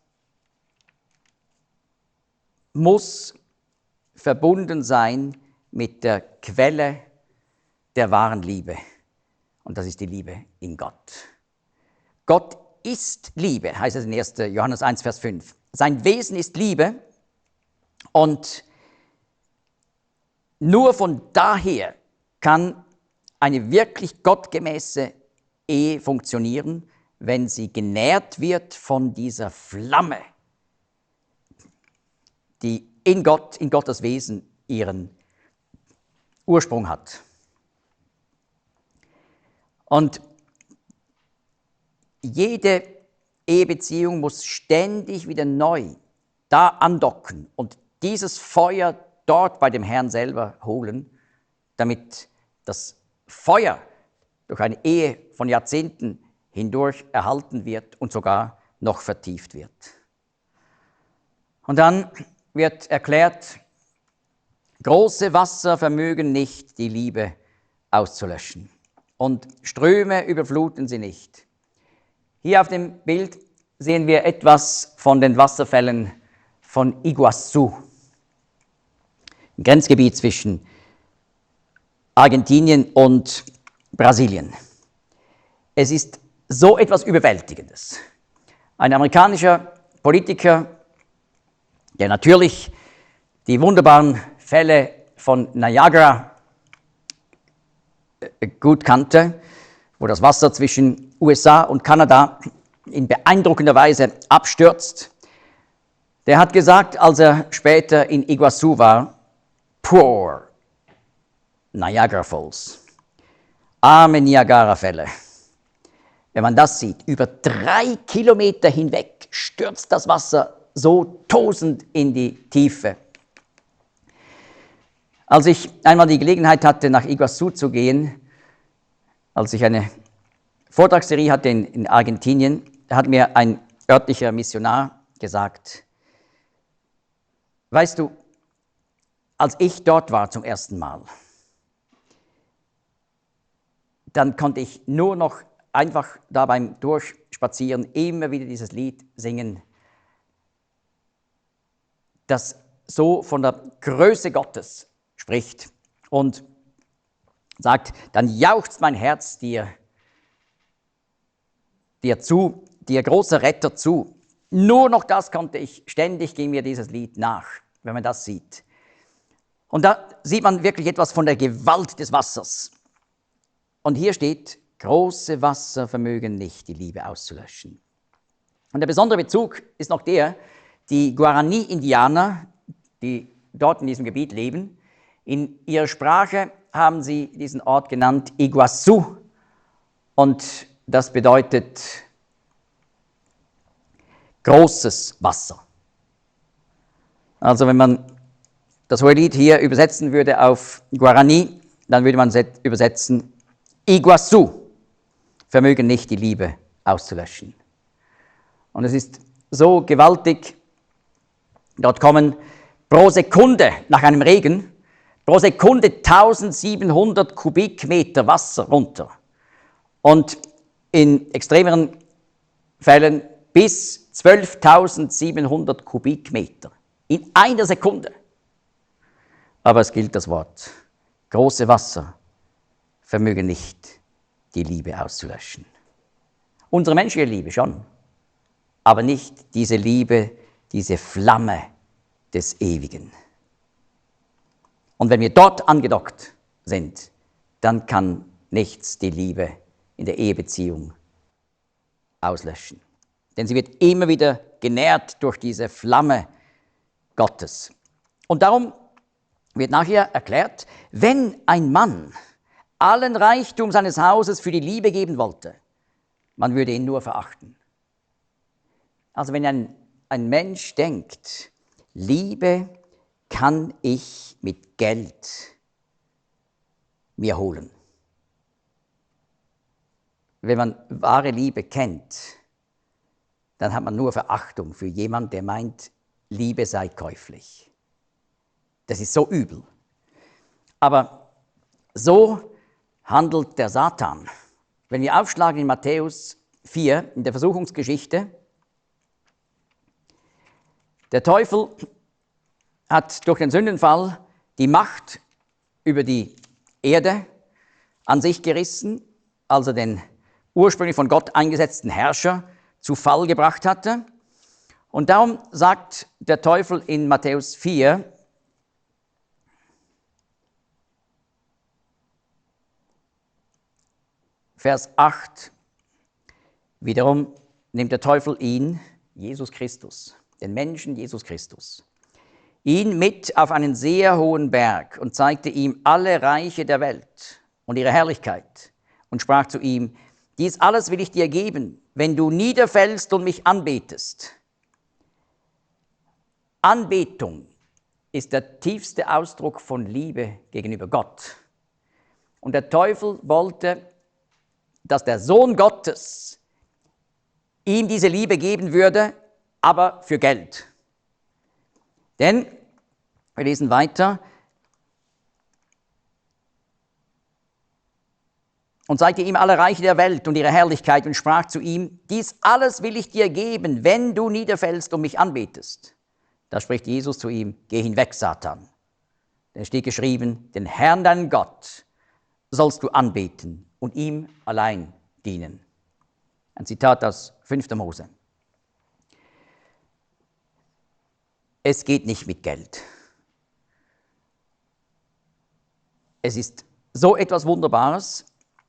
muss verbunden sein mit der Quelle der wahren Liebe. Und das ist die Liebe in Gott. Gott ist Liebe, heißt es in erster Johannes eins, Vers fünf. Sein Wesen ist Liebe und nur von daher kann eine wirklich gottgemäße Ehe funktionieren, wenn sie genährt wird von dieser Flamme, die in Gott, in Gottes Wesen ihren Ursprung hat. Und jede Ehebeziehung muss ständig wieder neu da andocken und dieses Feuer dort bei dem Herrn selber holen, damit das Feuer durch eine Ehe von Jahrzehnten hindurch erhalten wird und sogar noch vertieft wird. Und dann wird erklärt, große Wasser vermögen nicht, die Liebe auszulöschen. Und Ströme überfluten sie nicht. Hier auf dem Bild sehen wir etwas von den Wasserfällen von Iguazu, im Grenzgebiet zwischen Argentinien und Brasilien. Es ist so etwas Überwältigendes. Ein amerikanischer Politiker, der natürlich die wunderbaren Fälle von Niagara gut kannte, wo das Wasser zwischen U S A und Kanada in beeindruckender Weise abstürzt, der hat gesagt, als er später in Iguazu war, poor Niagara Falls, arme Niagara-Fälle. Wenn man das sieht, über drei Kilometer hinweg stürzt das Wasser so tosend in die Tiefe. Als ich einmal die Gelegenheit hatte, nach Iguazu zu gehen, als ich eine Vortragsserie hatte in, in Argentinien, da hat mir ein örtlicher Missionar gesagt, weißt du, als ich dort war zum ersten Mal, dann konnte ich nur noch einfach da beim Durchspazieren immer wieder dieses Lied singen, das so von der Größe Gottes spricht und sagt, dann jauchzt mein Herz dir, dir zu, dir großer Retter zu. Nur noch das konnte ich, ständig ging mir dieses Lied nach, wenn man das sieht. Und da sieht man wirklich etwas von der Gewalt des Wassers. Und hier steht, große Wasser vermögen nicht, die Liebe auszulöschen. Und der besondere Bezug ist noch der, die Guarani-Indianer, die dort in diesem Gebiet leben, in ihrer Sprache haben sie diesen Ort genannt Iguazu. Und das bedeutet großes Wasser. Also wenn man das Hohelied hier übersetzen würde auf Guarani, dann würde man übersetzen, Iguazu vermögen nicht, die Liebe auszulöschen. Und es ist so gewaltig, dort kommen pro Sekunde nach einem Regen, pro Sekunde eintausendsiebenhundert Kubikmeter Wasser runter. Und in extremeren Fällen bis zwölftausendsiebenhundert Kubikmeter in einer Sekunde. Aber es gilt das Wort, große Wasser vermögen nicht, die Liebe auszulöschen. Unsere menschliche Liebe schon, aber nicht diese Liebe, diese Flamme des Ewigen. Und wenn wir dort angedockt sind, dann kann nichts die Liebe in der Ehebeziehung auslöschen. Denn sie wird immer wieder genährt durch diese Flamme Gottes. Und darum wird nachher erklärt, wenn ein Mann allen Reichtum seines Hauses für die Liebe geben wollte, man würde ihn nur verachten. Also wenn ein, ein Mensch denkt, Liebe kann ich mit Geld mir holen. Wenn man wahre Liebe kennt, dann hat man nur Verachtung für jemanden, der meint, Liebe sei käuflich. Das ist so übel. Aber so handelt der Satan. Wenn wir aufschlagen in Matthäus vier, in der Versuchungsgeschichte, der Teufel hat durch den Sündenfall die Macht über die Erde an sich gerissen, als er den ursprünglich von Gott eingesetzten Herrscher zu Fall gebracht hatte. Und darum sagt der Teufel in Matthäus vier, Vers acht, Wiederum nimmt der Teufel ihn, Jesus Christus, den Menschen Jesus Christus, ihn mit auf einen sehr hohen Berg und zeigte ihm alle Reiche der Welt und ihre Herrlichkeit und sprach zu ihm: Dies alles will ich dir geben, wenn du niederfällst und mich anbetest. Anbetung ist der tiefste Ausdruck von Liebe gegenüber Gott. Und der Teufel wollte, dass der Sohn Gottes ihm diese Liebe geben würde, aber für Geld. Denn, wir lesen weiter, und zeigte ihm alle Reiche der Welt und ihre Herrlichkeit und sprach zu ihm: Dies alles will ich dir geben, wenn du niederfällst und mich anbetest. Da spricht Jesus zu ihm: Geh hinweg, Satan. Denn es steht geschrieben: Den Herrn, deinen Gott, sollst du anbeten und ihm allein dienen. Ein Zitat aus fünfter Mose. Es geht nicht mit Geld. Es ist so etwas Wunderbares.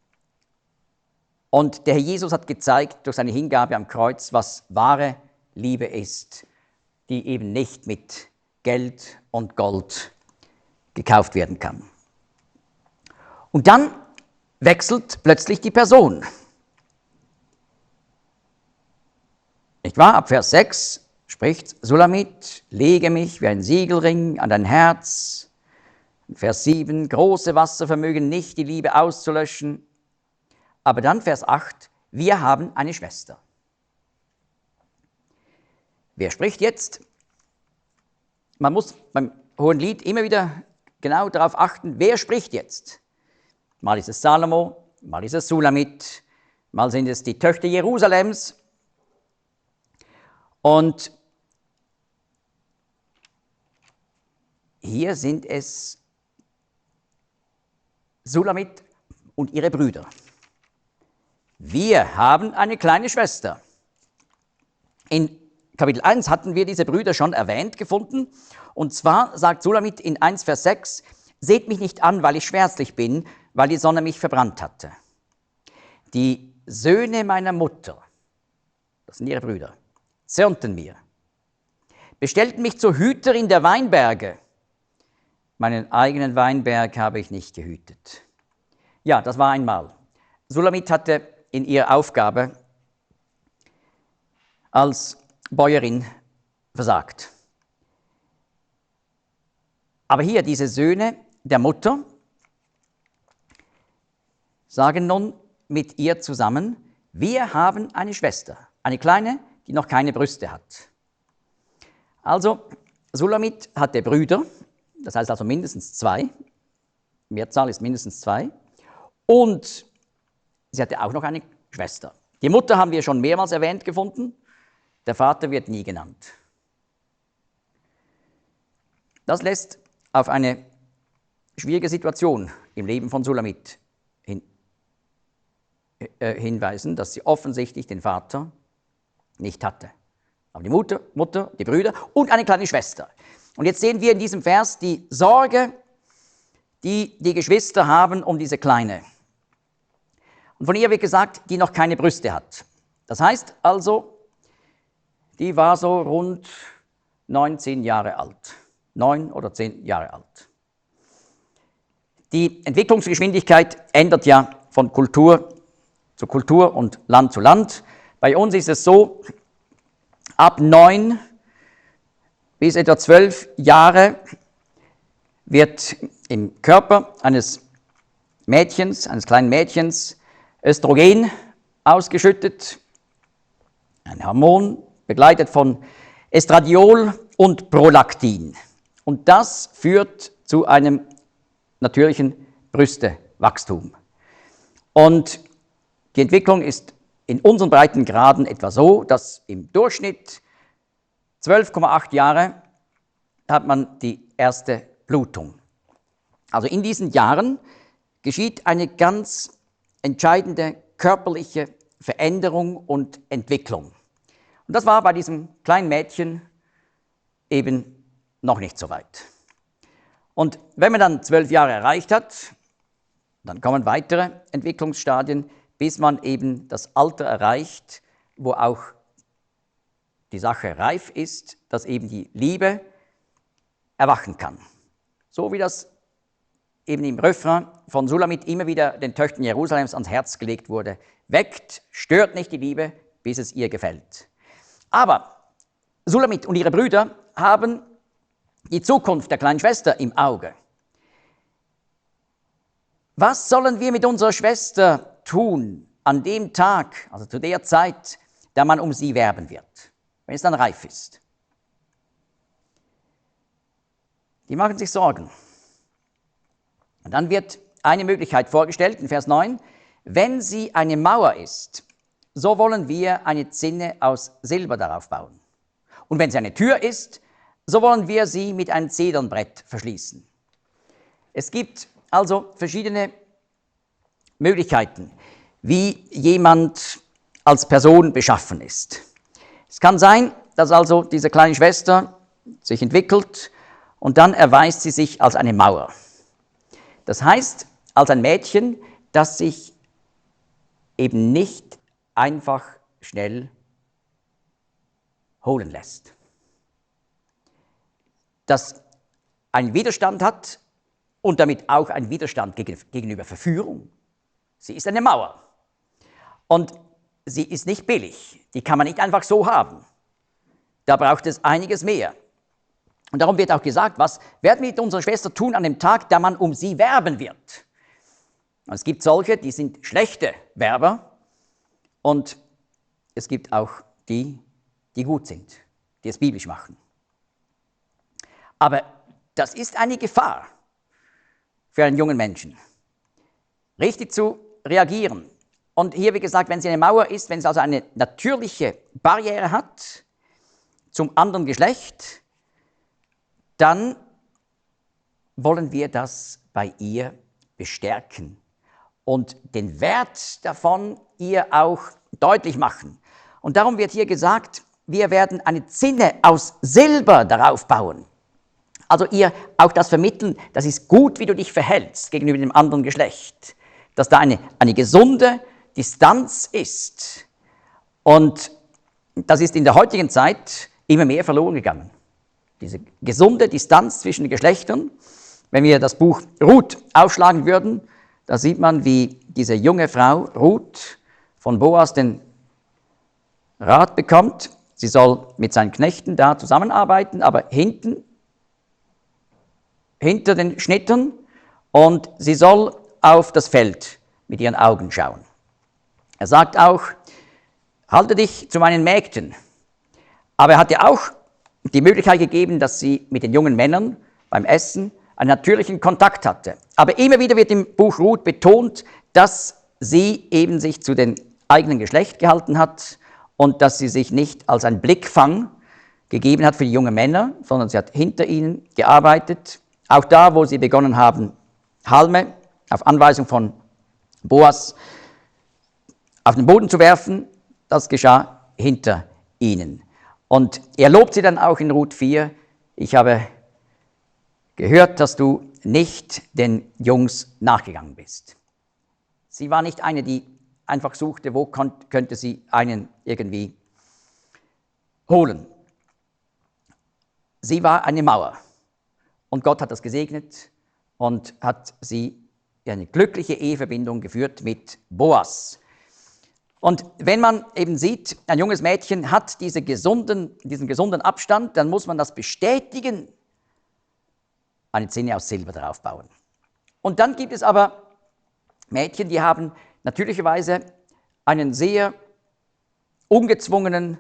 Und der Herr Jesus hat gezeigt durch seine Hingabe am Kreuz, was wahre Liebe ist, die eben nicht mit Geld und Gold gekauft werden kann. Und dann wechselt plötzlich die Person. Nicht wahr? Ab Vers sechs spricht Sulamit: Lege mich wie ein Siegelring an dein Herz. Vers sieben: Große Wasser vermögen nicht, die Liebe auszulöschen. Aber dann Vers acht: Wir haben eine Schwester. Wer spricht jetzt? Man muss beim Hohelied immer wieder genau darauf achten, wer spricht jetzt. Mal ist es Salomo, mal ist es Sulamit, mal sind es die Töchter Jerusalems. Und hier sind es Sulamit und ihre Brüder. Wir haben eine kleine Schwester. In Kapitel eins hatten wir diese Brüder schon erwähnt gefunden. Und zwar sagt Sulamit in eins Vers sechs: Seht mich nicht an, weil ich schwärzlich bin, weil die Sonne mich verbrannt hatte. Die Söhne meiner Mutter, das sind ihre Brüder, zürnten mir, bestellten mich zur Hüterin der Weinberge. Meinen eigenen Weinberg habe ich nicht gehütet. Ja, das war einmal. Sulamit hatte in ihrer Aufgabe als Bäuerin versagt. Aber hier diese Söhne der Mutter sagen nun mit ihr zusammen: Wir haben eine Schwester, eine kleine, die noch keine Brüste hat. Also Sulamit hatte Brüder, das heißt also mindestens zwei, Mehrzahl ist mindestens zwei, und sie hatte auch noch eine Schwester. Die Mutter haben wir schon mehrmals erwähnt gefunden, der Vater wird nie genannt. Das lässt auf eine schwierige Situation im Leben von Sulamit hin, äh, hinweisen, dass sie offensichtlich den Vater nicht hatte. Aber die Mutter, Mutter, die Brüder und eine kleine Schwester. Und jetzt sehen wir in diesem Vers die Sorge, die die Geschwister haben um diese Kleine. Und von ihr wird gesagt, die noch keine Brüste hat. Das heißt also, die war so rund neunzehn Jahre alt. Neun oder zehn Jahre alt. Die Entwicklungsgeschwindigkeit ändert ja von Kultur zu Kultur und Land zu Land. Bei uns ist es so, ab neun bis etwa zwölf Jahre wird im Körper eines Mädchens, eines kleinen Mädchens, Östrogen ausgeschüttet, ein Hormon, begleitet von Estradiol und Prolaktin. Und das führt zu einem natürlichen Brüstewachstum. Und die Entwicklung ist in unseren Breitengraden etwa so, dass im Durchschnitt zwölf Komma acht Jahre hat man die erste Blutung. Also in diesen Jahren geschieht eine ganz entscheidende körperliche Veränderung und Entwicklung. Und das war bei diesem kleinen Mädchen eben noch nicht so weit. Und wenn man dann zwölf Jahre erreicht hat, dann kommen weitere Entwicklungsstadien, bis man eben das Alter erreicht, wo auch die Sache reif ist, dass eben die Liebe erwachen kann. So wie das eben im Refrain von Sulamit immer wieder den Töchtern Jerusalems ans Herz gelegt wurde. Weckt, stört nicht die Liebe, bis es ihr gefällt. Aber Sulamit und ihre Brüder haben die Zukunft der kleinen Schwester im Auge. Was sollen wir mit unserer Schwester tun an dem Tag, also zu der Zeit, da man um sie werben wird, wenn es dann reif ist? Die machen sich Sorgen. Und dann wird eine Möglichkeit vorgestellt in Vers neun. Wenn sie eine Mauer ist, so wollen wir eine Zinne aus Silber darauf bauen. Und wenn sie eine Tür ist, so wollen wir sie mit einem Zedernbrett verschließen. Es gibt also verschiedene Möglichkeiten, wie jemand als Person beschaffen ist. Es kann sein, dass also diese kleine Schwester sich entwickelt und dann erweist sie sich als eine Mauer. Das heißt, als ein Mädchen, das sich eben nicht einfach schnell holen lässt. Das einen Widerstand hat und damit auch einen Widerstand gegenüber Verführung. Sie ist eine Mauer. Und sie ist nicht billig. Die kann man nicht einfach so haben. Da braucht es einiges mehr. Und darum wird auch gesagt, was werden wir mit unserer Schwester tun an dem Tag, da man um sie werben wird. Und es gibt solche, die sind schlechte Werber und es gibt auch die, die gut sind, die es biblisch machen. Aber das ist eine Gefahr für einen jungen Menschen, richtig zu reagieren. Und hier, wie gesagt, wenn sie eine Mauer ist, wenn sie also eine natürliche Barriere hat zum anderen Geschlecht, dann wollen wir das bei ihr bestärken und den Wert davon ihr auch deutlich machen. Und darum wird hier gesagt, wir werden eine Zinne aus Silber darauf bauen. Also ihr auch das vermitteln, das ist gut, wie du dich verhältst gegenüber dem anderen Geschlecht, dass da eine, eine gesunde Distanz ist. Und das ist in der heutigen Zeit immer mehr verloren gegangen. Diese gesunde Distanz zwischen den Geschlechtern. Wenn wir das Buch Ruth aufschlagen würden, da sieht man, wie diese junge Frau Ruth von Boas den Rat bekommt, sie soll mit seinen Knechten da zusammenarbeiten, aber hinten, hinter den Schnittern, und sie soll auf das Feld mit ihren Augen schauen. Er sagt auch, halte dich zu meinen Mägden. Aber er hat ja auch die Möglichkeit gegeben, dass sie mit den jungen Männern beim Essen einen natürlichen Kontakt hatte. Aber immer wieder wird im Buch Ruth betont, dass sie eben sich zu dem eigenen Geschlecht gehalten hat und dass sie sich nicht als ein Blickfang gegeben hat für die jungen Männer, sondern sie hat hinter ihnen gearbeitet. Auch da, wo sie begonnen haben, Halme auf Anweisung von Boas auf den Boden zu werfen, das geschah hinter ihnen. Und er lobt sie dann auch in Ruth vier. Ich habe gehört, dass du nicht den Jungs nachgegangen bist. Sie war nicht eine, die einfach suchte, wo kon- könnte sie einen irgendwie holen. Sie war eine Mauer. Und Gott hat das gesegnet und hat sie in eine glückliche Eheverbindung geführt mit Boas. Und wenn man eben sieht, ein junges Mädchen hat diese gesunden, diesen gesunden Abstand, dann muss man das bestätigen, eine Zinne aus Silber darauf bauen. Und dann gibt es aber Mädchen, die haben natürlicherweise einen sehr ungezwungenen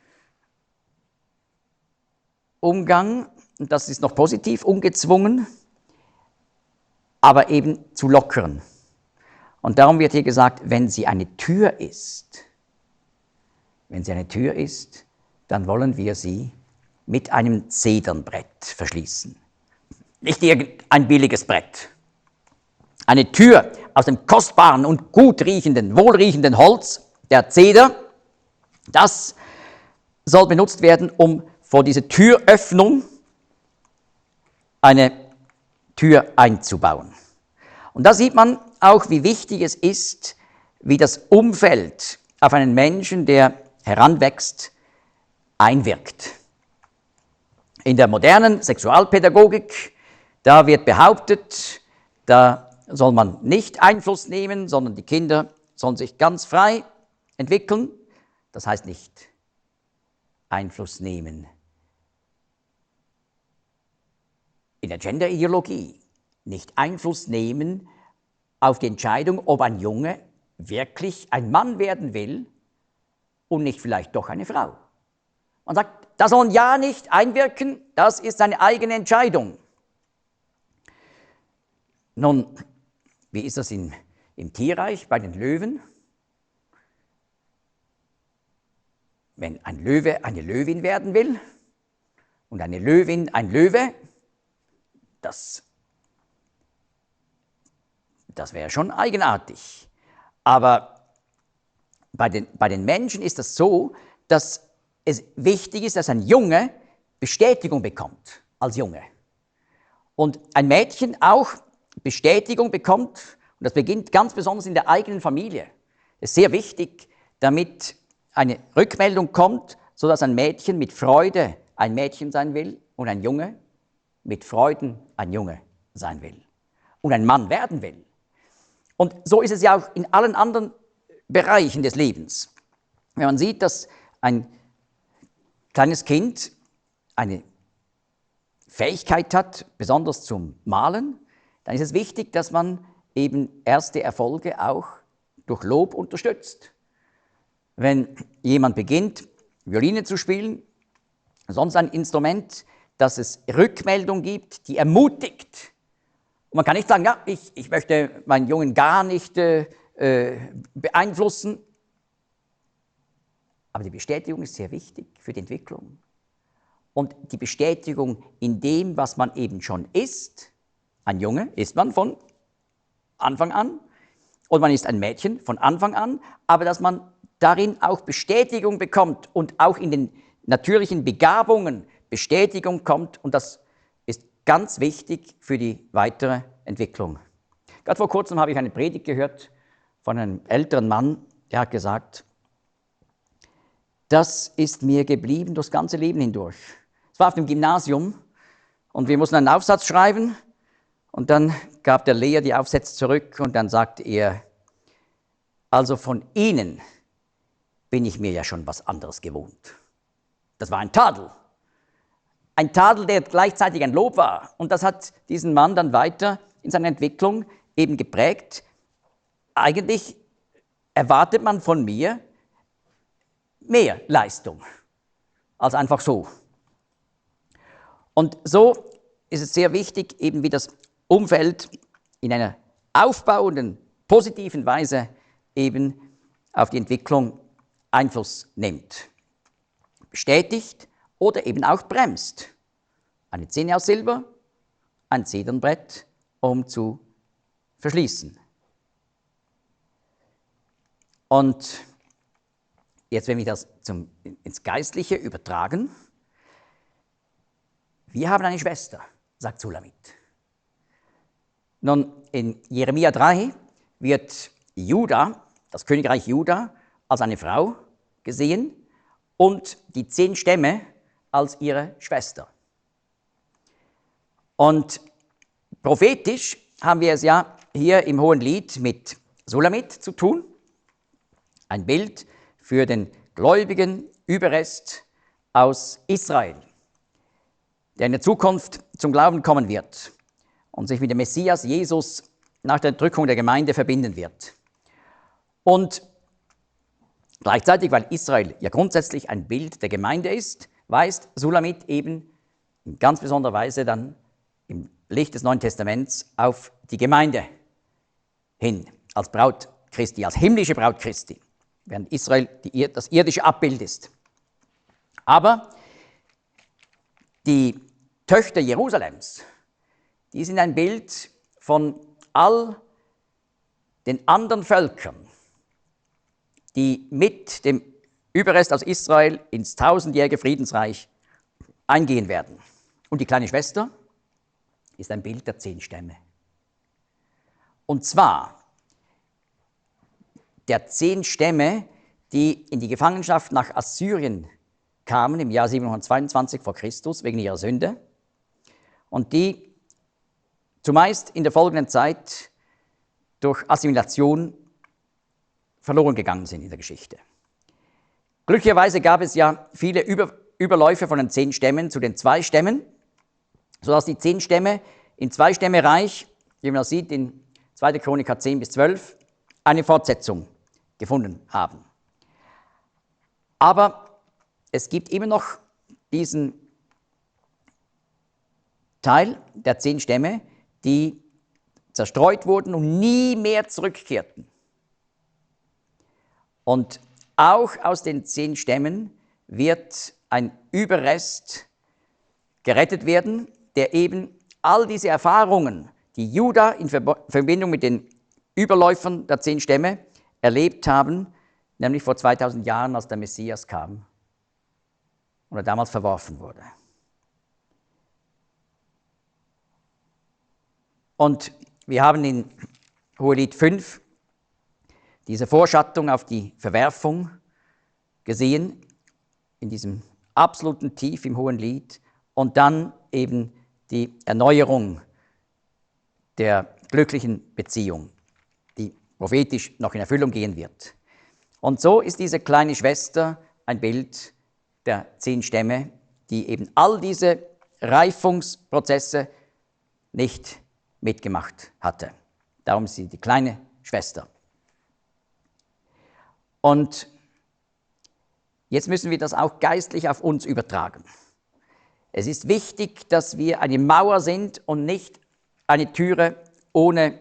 Umgang, und das ist noch positiv, ungezwungen, aber eben zu lockern. Und darum wird hier gesagt, wenn sie eine Tür ist, wenn sie eine Tür ist, dann wollen wir sie mit einem Zedernbrett verschließen. Nicht irgendein billiges Brett. Eine Tür aus dem kostbaren und gut riechenden, wohlriechenden Holz, der Zeder, das soll benutzt werden, um vor diese Türöffnung eine Tür einzubauen. Und da sieht man auch, wie wichtig es ist, wie das Umfeld auf einen Menschen, der heranwächst, einwirkt. In der modernen Sexualpädagogik, da wird behauptet, da soll man nicht Einfluss nehmen, sondern die Kinder sollen sich ganz frei entwickeln. Das heißt nicht Einfluss nehmen. In der Genderideologie nicht Einfluss nehmen auf die Entscheidung, ob ein Junge wirklich ein Mann werden will und nicht vielleicht doch eine Frau. Man sagt, da soll ja nicht einwirken, das ist seine eigene Entscheidung. Nun, wie ist das in, im Tierreich bei den Löwen? Wenn ein Löwe eine Löwin werden will und eine Löwin ein Löwe, das, das wäre schon eigenartig. Aber bei den, bei den Menschen ist das so, dass es wichtig ist, dass ein Junge Bestätigung bekommt als Junge. Und ein Mädchen auch Bestätigung bekommt, und das beginnt ganz besonders in der eigenen Familie. Es ist sehr wichtig, damit eine Rückmeldung kommt, sodass ein Mädchen mit Freude ein Mädchen sein will und ein Junge mit Freuden ein Junge sein will und ein Mann werden will. Und so ist es ja auch in allen anderen Bereichen des Lebens. Wenn man sieht, dass ein kleines Kind eine Fähigkeit hat, besonders zum Malen, dann ist es wichtig, dass man eben erste Erfolge auch durch Lob unterstützt. Wenn jemand beginnt, Violine zu spielen, sonst ein Instrument, dass es Rückmeldung gibt, die ermutigt. Und man kann nicht sagen, ja, ich, ich möchte meinen Jungen gar nicht äh, beeinflussen. Aber die Bestätigung ist sehr wichtig für die Entwicklung. Und die Bestätigung in dem, was man eben schon ist, ein Junge ist man von Anfang an und man ist ein Mädchen von Anfang an, aber dass man darin auch Bestätigung bekommt und auch in den natürlichen Begabungen Bestätigung kommt, und das ist ganz wichtig für die weitere Entwicklung. Gerade vor kurzem habe ich eine Predigt gehört von einem älteren Mann, der hat gesagt, das ist mir geblieben das ganze Leben hindurch. Es war auf dem Gymnasium und wir mussten einen Aufsatz schreiben und dann gab der Lehrer die Aufsätze zurück und dann sagte er, also von Ihnen bin ich mir ja schon was anderes gewohnt. Das war ein Tadel. Ein Tadel, der gleichzeitig ein Lob war. Und das hat diesen Mann dann weiter in seiner Entwicklung eben geprägt. Eigentlich erwartet man von mir mehr Leistung als einfach so. Und so ist es sehr wichtig, eben wie das Umfeld in einer aufbauenden, positiven Weise eben auf die Entwicklung Einfluss nimmt. Bestätigt oder eben auch bremst. Eine Zinne aus Silber, ein Zedernbrett, um zu verschließen. Und jetzt, wenn wir das zum, ins Geistliche übertragen, wir haben eine Schwester, sagt Sulamit. Nun, in Jeremia drei wird Juda, das Königreich Juda, als eine Frau gesehen und die zehn Stämme als ihre Schwester. Und prophetisch haben wir es ja hier im Hohelied mit Sulamit zu tun, ein Bild für den gläubigen Überrest aus Israel, der in der Zukunft zum Glauben kommen wird und sich mit dem Messias Jesus nach der Entrückung der Gemeinde verbinden wird. Und gleichzeitig, weil Israel ja grundsätzlich ein Bild der Gemeinde ist, weist Sulamit eben in ganz besonderer Weise dann im Licht des Neuen Testaments auf die Gemeinde hin, als Braut Christi, als himmlische Braut Christi, während Israel die, das irdische Abbild ist. Aber die Töchter Jerusalems, die sind ein Bild von all den anderen Völkern, die mit dem Überrest aus Israel ins tausendjährige Friedensreich eingehen werden. Und die kleine Schwester ist ein Bild der zehn Stämme. Und zwar der zehn Stämme, die in die Gefangenschaft nach Assyrien kamen im Jahr siebenhundertzweiundzwanzig vor Christus wegen ihrer Sünde und die zumeist in der folgenden Zeit durch Assimilation verloren gegangen sind in der Geschichte. Glücklicherweise gab es ja viele Über Überläufe von den zehn Stämmen zu den zwei Stämmen, sodass die zehn Stämme im Zwei-Stämme-Reich, wie man das sieht in zweiter Chroniker zehn bis zwölf, eine Fortsetzung gefunden haben. Aber es gibt immer noch diesen Teil der zehn Stämme, die zerstreut wurden und nie mehr zurückkehrten. Und auch aus den zehn Stämmen wird ein Überrest gerettet werden, der eben all diese Erfahrungen, die Juda in Verbindung mit den Überläufern der zehn Stämme erlebt haben, nämlich vor zweitausend Jahren, als der Messias kam und er damals verworfen wurde. Und wir haben in Hohelied fünf diese Vorschattung auf die Verwerfung gesehen, in diesem absoluten Tief im Hohelied, und dann eben die Erneuerung der glücklichen Beziehung, die prophetisch noch in Erfüllung gehen wird. Und so ist diese kleine Schwester ein Bild der zehn Stämme, die eben all diese Reifungsprozesse nicht mitgemacht hatte. Darum ist sie die kleine Schwester. Und jetzt müssen wir das auch geistlich auf uns übertragen. Es ist wichtig, dass wir eine Mauer sind und nicht eine Türe ohne,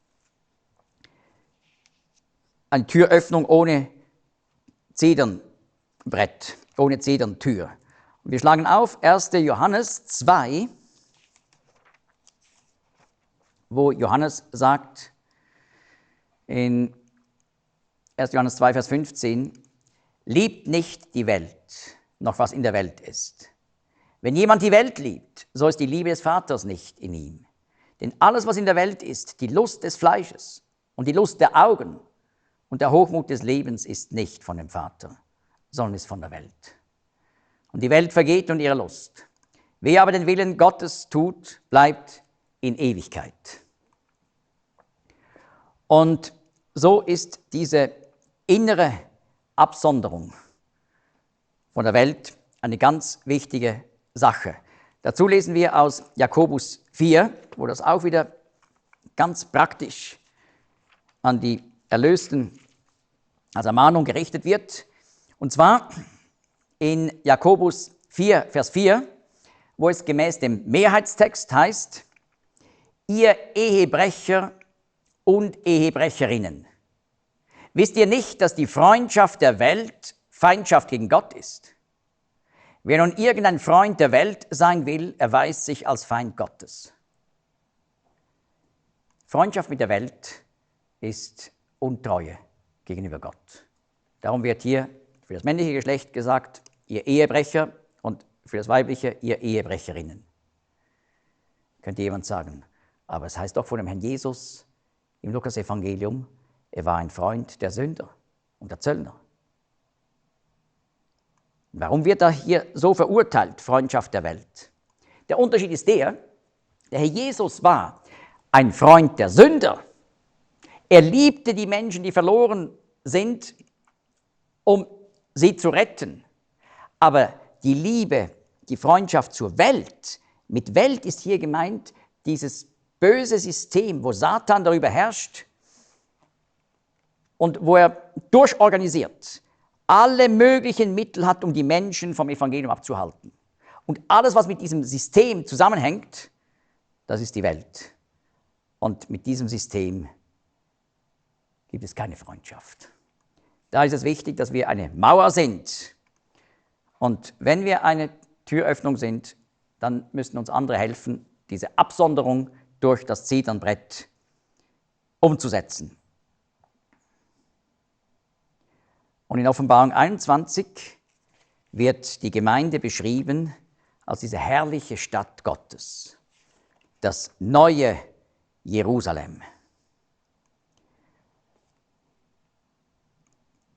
eine Türöffnung ohne Zedernbrett, ohne Zederntür. Und wir schlagen auf erster Johannes zwei, wo Johannes sagt, in erster Johannes zwei, Vers fünfzehn, liebt nicht die Welt, noch was in der Welt ist. Wenn jemand die Welt liebt, so ist die Liebe des Vaters nicht in ihm. Denn alles, was in der Welt ist, die Lust des Fleisches und die Lust der Augen und der Hochmut des Lebens, ist nicht von dem Vater, sondern ist von der Welt. Und die Welt vergeht und ihre Lust. Wer aber den Willen Gottes tut, bleibt in Ewigkeit. Und so ist diese innere Absonderung von der Welt eine ganz wichtige Sache. Dazu lesen wir aus Jakobus vier, wo das auch wieder ganz praktisch an die Erlösten als Ermahnung gerichtet wird. Und zwar in Jakobus vier, Vers vier, wo es gemäß dem Mehrheitstext heißt, ihr Ehebrecher und Ehebrecherinnen, wisst ihr nicht, dass die Freundschaft der Welt Feindschaft gegen Gott ist? Wer nun irgendein Freund der Welt sein will, erweist sich als Feind Gottes. Freundschaft mit der Welt ist Untreue gegenüber Gott. Darum wird hier für das männliche Geschlecht gesagt, ihr Ehebrecher, und für das weibliche, ihr Ehebrecherinnen. Könnte jemand sagen, aber es heißt doch von dem Herrn Jesus im Lukas-Evangelium, er war ein Freund der Sünder und der Zöllner. Warum wird er hier so verurteilt, Freundschaft der Welt? Der Unterschied ist der, der Herr Jesus war ein Freund der Sünder. Er liebte die Menschen, die verloren sind, um sie zu retten. Aber die Liebe, die Freundschaft zur Welt, mit Welt ist hier gemeint dieses böse System, wo Satan darüber herrscht und wo er durchorganisiert alle möglichen Mittel hat, um die Menschen vom Evangelium abzuhalten. Und alles, was mit diesem System zusammenhängt, das ist die Welt. Und mit diesem System gibt es keine Freundschaft. Da ist es wichtig, dass wir eine Mauer sind. Und wenn wir eine Türöffnung sind, dann müssen uns andere helfen, diese Absonderung durch das Zedernbrett umzusetzen. Und in Offenbarung einundzwanzig wird die Gemeinde beschrieben als diese herrliche Stadt Gottes, das neue Jerusalem.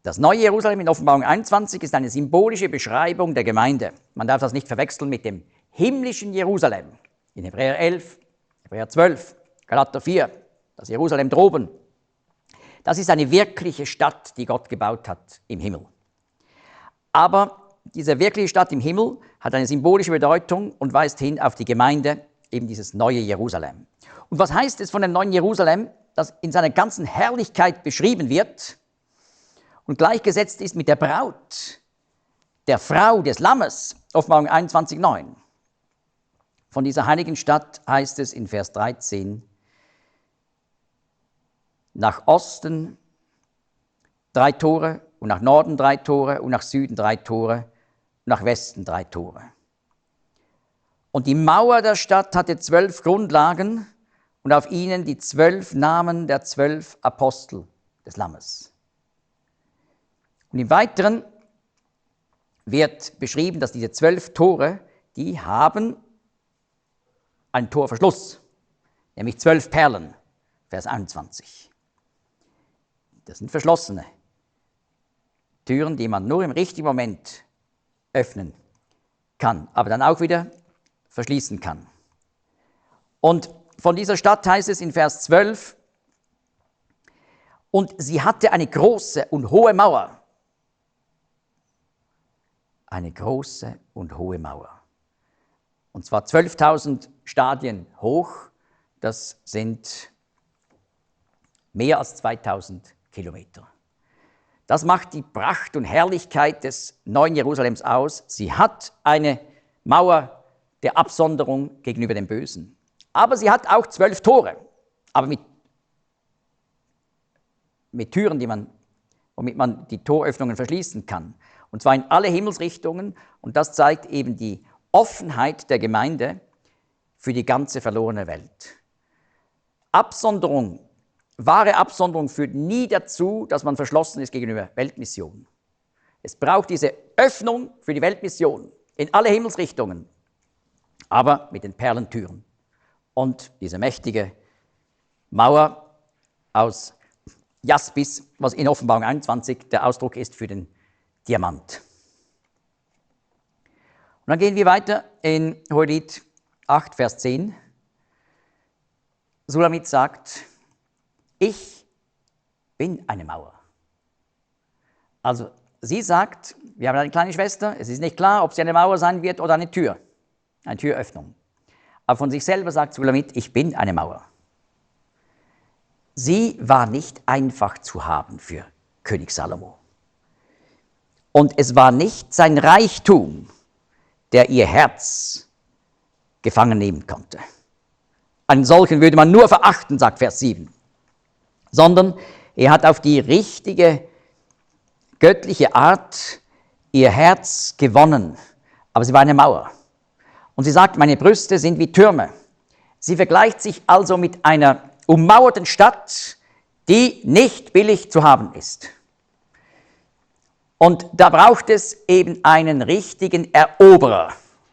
Das neue Jerusalem in Offenbarung einundzwanzig ist eine symbolische Beschreibung der Gemeinde. Man darf das nicht verwechseln mit dem himmlischen Jerusalem in Hebräer elf, Hebräer zwölf, Galater vier, das Jerusalem droben. Das ist eine wirkliche Stadt, die Gott gebaut hat im Himmel. Aber diese wirkliche Stadt im Himmel hat eine symbolische Bedeutung und weist hin auf die Gemeinde, eben dieses neue Jerusalem. Und was heißt es von dem neuen Jerusalem, das in seiner ganzen Herrlichkeit beschrieben wird und gleichgesetzt ist mit der Braut, der Frau des Lammes, Offenbarung einundzwanzig, neun. Von dieser heiligen Stadt heißt es in Vers dreizehn, nach Osten drei Tore und nach Norden drei Tore und nach Süden drei Tore und nach Westen drei Tore. Und die Mauer der Stadt hatte zwölf Grundlagen und auf ihnen die zwölf Namen der zwölf Apostel des Lammes. Und im Weiteren wird beschrieben, dass diese zwölf Tore, die haben einen Torverschluss, nämlich zwölf Perlen, Vers einundzwanzig. Das sind verschlossene Türen, die man nur im richtigen Moment öffnen kann, aber dann auch wieder verschließen kann. Und von dieser Stadt heißt es in Vers zwölf, und sie hatte eine große und hohe Mauer. Eine große und hohe Mauer. Und zwar zwölftausend Stadien hoch, das sind mehr als zweitausend Kilometer. Das macht die Pracht und Herrlichkeit des neuen Jerusalems aus. Sie hat eine Mauer der Absonderung gegenüber dem Bösen. Aber sie hat auch zwölf Tore, aber mit, mit Türen, die man, womit man die Toröffnungen verschließen kann. Und zwar in alle Himmelsrichtungen. Und das zeigt eben die Offenheit der Gemeinde für die ganze verlorene Welt. Absonderung, wahre Absonderung führt nie dazu, dass man verschlossen ist gegenüber Weltmission. Es braucht diese Öffnung für die Weltmission in alle Himmelsrichtungen, aber mit den Perlentüren und diese mächtige Mauer aus Jaspis, was in Offenbarung einundzwanzig der Ausdruck ist für den Diamant. Und dann gehen wir weiter in Hohelied acht, Vers zehn. Sulamit sagt, ich bin eine Mauer. Also sie sagt, wir haben eine kleine Schwester, es ist nicht klar, ob sie eine Mauer sein wird oder eine Tür, eine Türöffnung. Aber von sich selber sagt Sulamit, ich bin eine Mauer. Sie war nicht einfach zu haben für König Salomo. Und es war nicht sein Reichtum, der ihr Herz gefangen nehmen konnte. Einen solchen würde man nur verachten, sagt Vers sieben. Sondern er hat auf die richtige, göttliche Art ihr Herz gewonnen. Aber sie war eine Mauer. Und sie sagt, meine Brüste sind wie Türme. Sie vergleicht sich also mit einer ummauerten Stadt, die nicht billig zu haben ist. Und da braucht es eben einen richtigen Eroberer.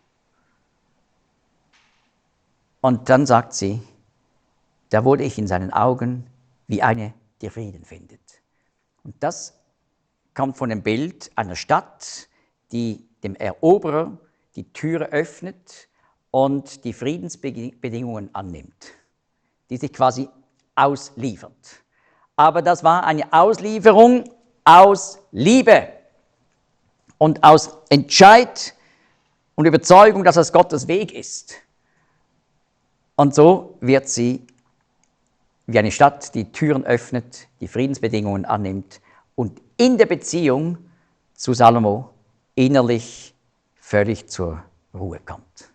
Und dann sagt sie, da wurde ich in seinen Augen wie eine, die Frieden findet. Und das kommt von dem Bild einer Stadt, die dem Eroberer die Türe öffnet und die Friedensbedingungen annimmt, die sich quasi ausliefert. Aber das war eine Auslieferung aus Liebe und aus Entscheid und Überzeugung, dass das Gottes Weg ist. Und so wird sie wie eine Stadt, die Türen öffnet, die Friedensbedingungen annimmt und in der Beziehung zu Salomo innerlich völlig zur Ruhe kommt.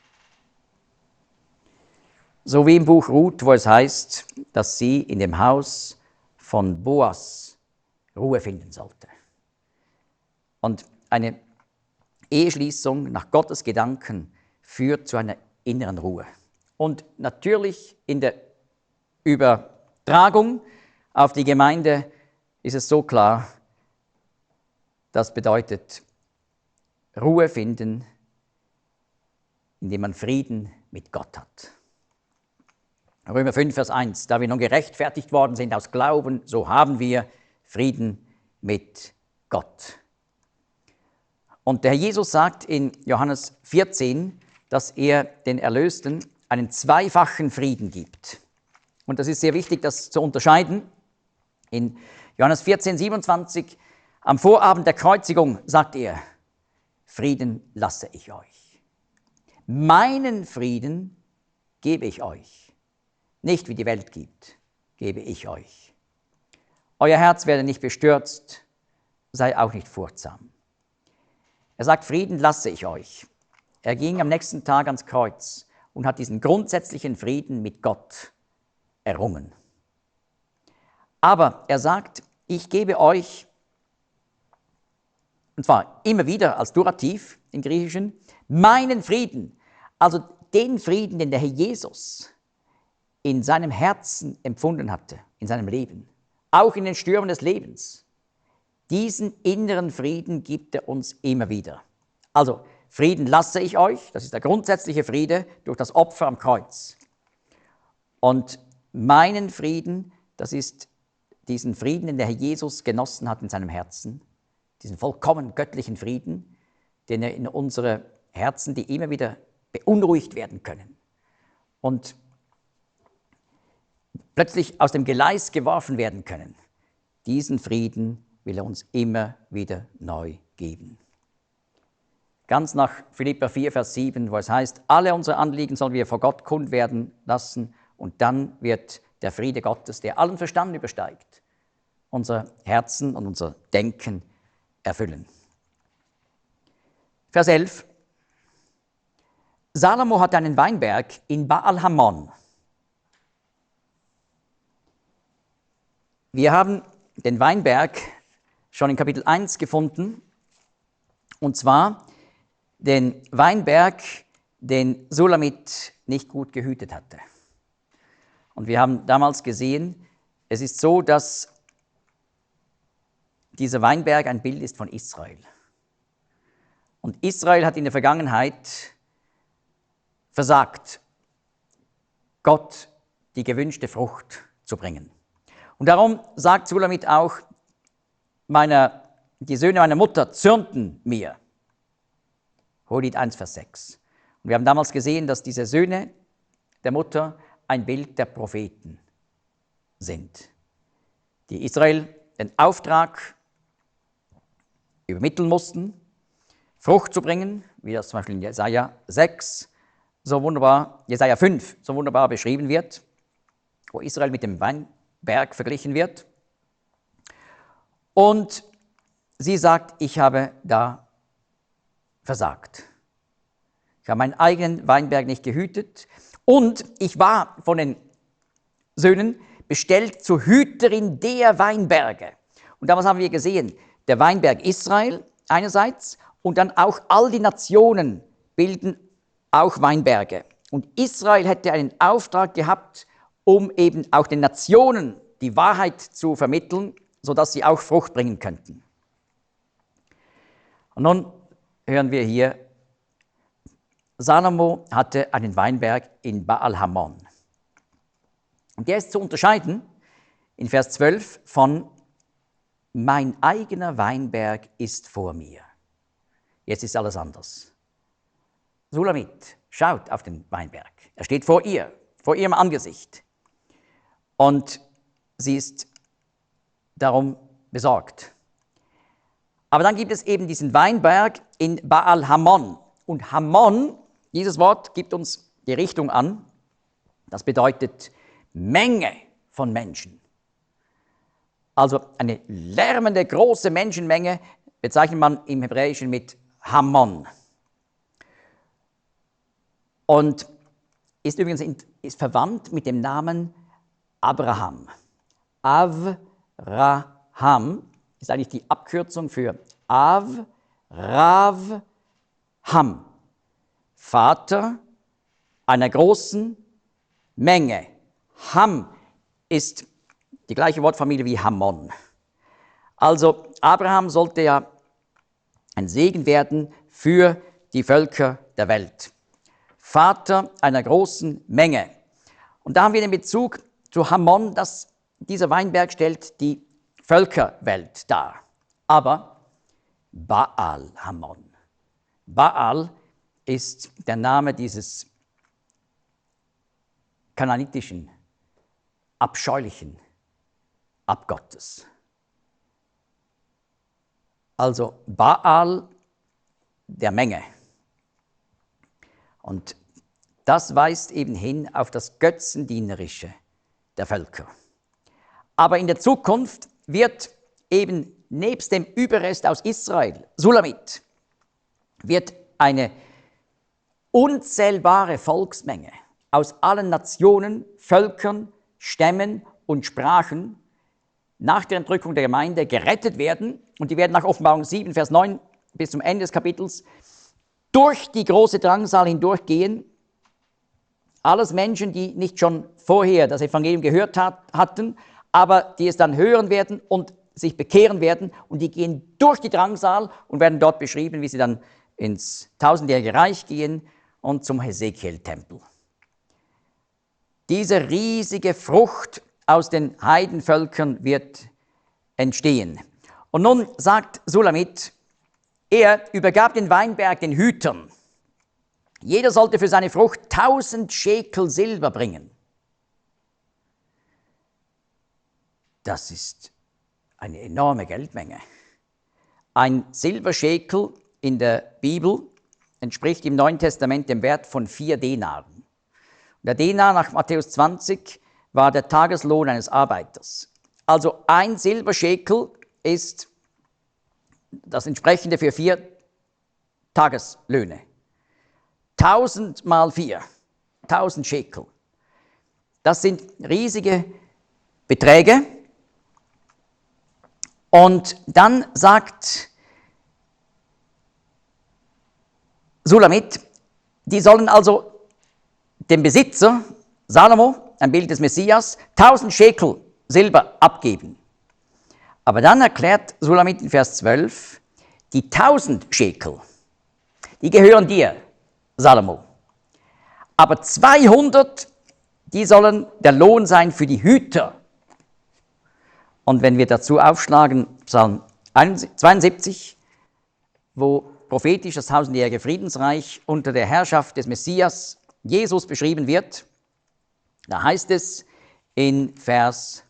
So wie im Buch Ruth, wo es heißt, dass sie in dem Haus von Boas Ruhe finden sollte. Und eine Eheschließung nach Gottes Gedanken führt zu einer inneren Ruhe. Und natürlich in der Übertragung auf die Gemeinde ist es so klar, das bedeutet Ruhe finden, indem man Frieden mit Gott hat. Römer fünf, Vers eins, da wir nun gerechtfertigt worden sind aus Glauben, so haben wir Frieden mit Gott. Und der Herr Jesus sagt in Johannes vierzehn, dass er den Erlösten einen zweifachen Frieden gibt. Und das ist sehr wichtig, das zu unterscheiden. In Johannes vierzehn, siebenundzwanzig, am Vorabend der Kreuzigung sagt er, Frieden lasse ich euch. Meinen Frieden gebe ich euch. Nicht wie die Welt gibt, gebe ich euch. Euer Herz werde nicht bestürzt, sei auch nicht furchtsam. Er sagt, Frieden lasse ich euch. Er ging am nächsten Tag ans Kreuz und hat diesen grundsätzlichen Frieden mit Gott errungen. Aber er sagt, ich gebe euch, und zwar immer wieder als Durativ im Griechischen, meinen Frieden, also den Frieden, den der Herr Jesus in seinem Herzen empfunden hatte, in seinem Leben, auch in den Stürmen des Lebens. Diesen inneren Frieden gibt er uns immer wieder. Also, Frieden lasse ich euch, das ist der grundsätzliche Friede durch das Opfer am Kreuz. Und meinen Frieden, das ist diesen Frieden, den der Herr Jesus genossen hat in seinem Herzen, diesen vollkommen göttlichen Frieden, den er in unsere Herzen, die immer wieder beunruhigt werden können und plötzlich aus dem Gleis geworfen werden können. Diesen Frieden will er uns immer wieder neu geben. Ganz nach Philipper vier, Vers sieben, wo es heißt, alle unsere Anliegen sollen wir vor Gott kund werden lassen und dann wird der Friede Gottes, der allen Verstand übersteigt, unser Herzen und unser Denken erfüllen. Vers elf. Salomo hat einen Weinberg in Baal Hamon. Wir haben den Weinberg schon in Kapitel eins gefunden, und zwar den Weinberg, den Sulamit nicht gut gehütet hatte. Und wir haben damals gesehen, es ist so, dass dieser Weinberg ein Bild ist von Israel. Und Israel hat in der Vergangenheit versagt, Gott die gewünschte Frucht zu bringen. Und darum sagt Sulamit auch, meine, die Söhne meiner Mutter zürnten mir. Hohelied eins, Vers sechs. Und wir haben damals gesehen, dass diese Söhne der Mutter ein Bild der Propheten sind, die Israel den Auftrag übermitteln mussten, Frucht zu bringen, wie das zum Beispiel in Jesaja sechs, so wunderbar, Jesaja fünf, so wunderbar beschrieben wird, wo Israel mit dem Weinberg verglichen wird. Und sie sagt, ich habe da versagt. Ich habe meinen eigenen Weinberg nicht gehütet und ich war von den Söhnen bestellt zur Hüterin der Weinberge. Und damals haben wir gesehen, der Weinberg Israel einerseits und dann auch all die Nationen bilden auch Weinberge. Und Israel hätte einen Auftrag gehabt, um eben auch den Nationen die Wahrheit zu vermitteln, sodass sie auch Frucht bringen könnten. Und nun hören wir hier, Salomo hatte einen Weinberg in Baal Hamon. Und der ist zu unterscheiden in Vers zwölf von mein eigener Weinberg ist vor mir. Jetzt ist alles anders. Sulamit schaut auf den Weinberg. Er steht vor ihr, vor ihrem Angesicht. Und sie ist darum besorgt. Aber dann gibt es eben diesen Weinberg in Baal Hamon. Und Hamon, dieses Wort gibt uns die Richtung an. Das bedeutet Menge von Menschen. Also eine lärmende, große Menschenmenge bezeichnet man im Hebräischen mit Hamon. Und ist übrigens ist verwandt mit dem Namen Abraham. Avraham ist eigentlich die Abkürzung für Av, Rav, Ham. Vater einer großen Menge. Ham ist die gleiche Wortfamilie wie Hamon. Also Abraham sollte ja ein Segen werden für die Völker der Welt. Vater einer großen Menge. Und da haben wir den Bezug zu Hamon, dass dieser Weinberg stellt die Völkerwelt dar. aber Baal-Hamon. Baal ist der Name dieses kanaanitischen, abscheulichen Abgottes. Also Baal der Menge. Und das weist eben hin auf das Götzendienerische der Völker. Aber in der Zukunft wird eben nebst dem Überrest aus Israel, Sulamit, wird eine unzählbare Volksmenge aus allen Nationen, Völkern, Stämmen und Sprachen nach der Entrückung der Gemeinde gerettet werden. Und die werden nach Offenbarung sieben, Vers neun bis zum Ende des Kapitels durch die große Drangsal hindurchgehen. Alles Menschen, die nicht schon vorher das Evangelium gehört hat, hatten, aber die es dann hören werden und sich bekehren werden. Und die gehen durch die Drangsal und werden dort beschrieben, wie sie dann ins tausendjährige Reich gehen und zum Hesekiel-Tempel. Diese riesige Frucht aus den Heidenvölkern wird entstehen. Und nun sagt Sulamit, er übergab den Weinberg den Hütern. Jeder sollte für seine Frucht tausend Schekel Silber bringen. Das ist eine enorme Geldmenge. Ein Silberschekel in der Bibel entspricht im Neuen Testament dem Wert von vier Denaren. Der Denar nach Matthäus zwanzig war der Tageslohn eines Arbeiters. Also ein Silberschekel ist das entsprechende für vier Tageslöhne. Tausend mal vier, tausend Schekel. Das sind riesige Beträge. Und dann sagt Sulamit, die sollen also dem Besitzer, Salomo, ein Bild des Messias, tausend Schekel Silber abgeben. Aber dann erklärt Sulamit in Vers zwölf, die tausend Schekel, die gehören dir, Salomo. Aber zweihundert, die sollen der Lohn sein für die Hüter. Und wenn wir dazu aufschlagen, Psalm zweiundsiebzig, wo prophetisch das tausendjährige Friedensreich unter der Herrschaft des Messias Jesus beschrieben wird, da heißt es in Vers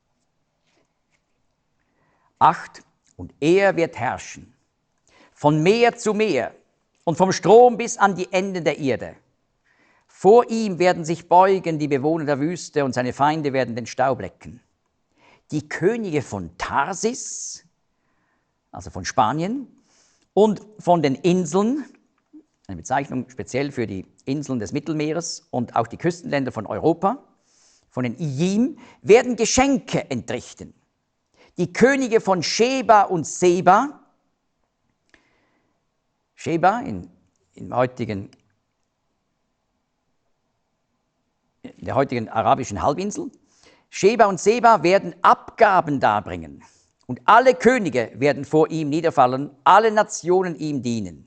acht, und er wird herrschen, von Meer zu Meer und vom Strom bis an die Enden der Erde. Vor ihm werden sich beugen die Bewohner der Wüste und seine Feinde werden den Staub lecken. Die Könige von Tarsis, also von Spanien, und von den Inseln, eine Bezeichnung speziell für die Inseln des Mittelmeeres und auch die Küstenländer von Europa, von den Ijim, werden Geschenke entrichten. Die Könige von Sheba und Seba, Sheba in, im heutigen, in der heutigen arabischen Halbinsel, Sheba und Seba werden Abgaben darbringen und alle Könige werden vor ihm niederfallen, alle Nationen ihm dienen.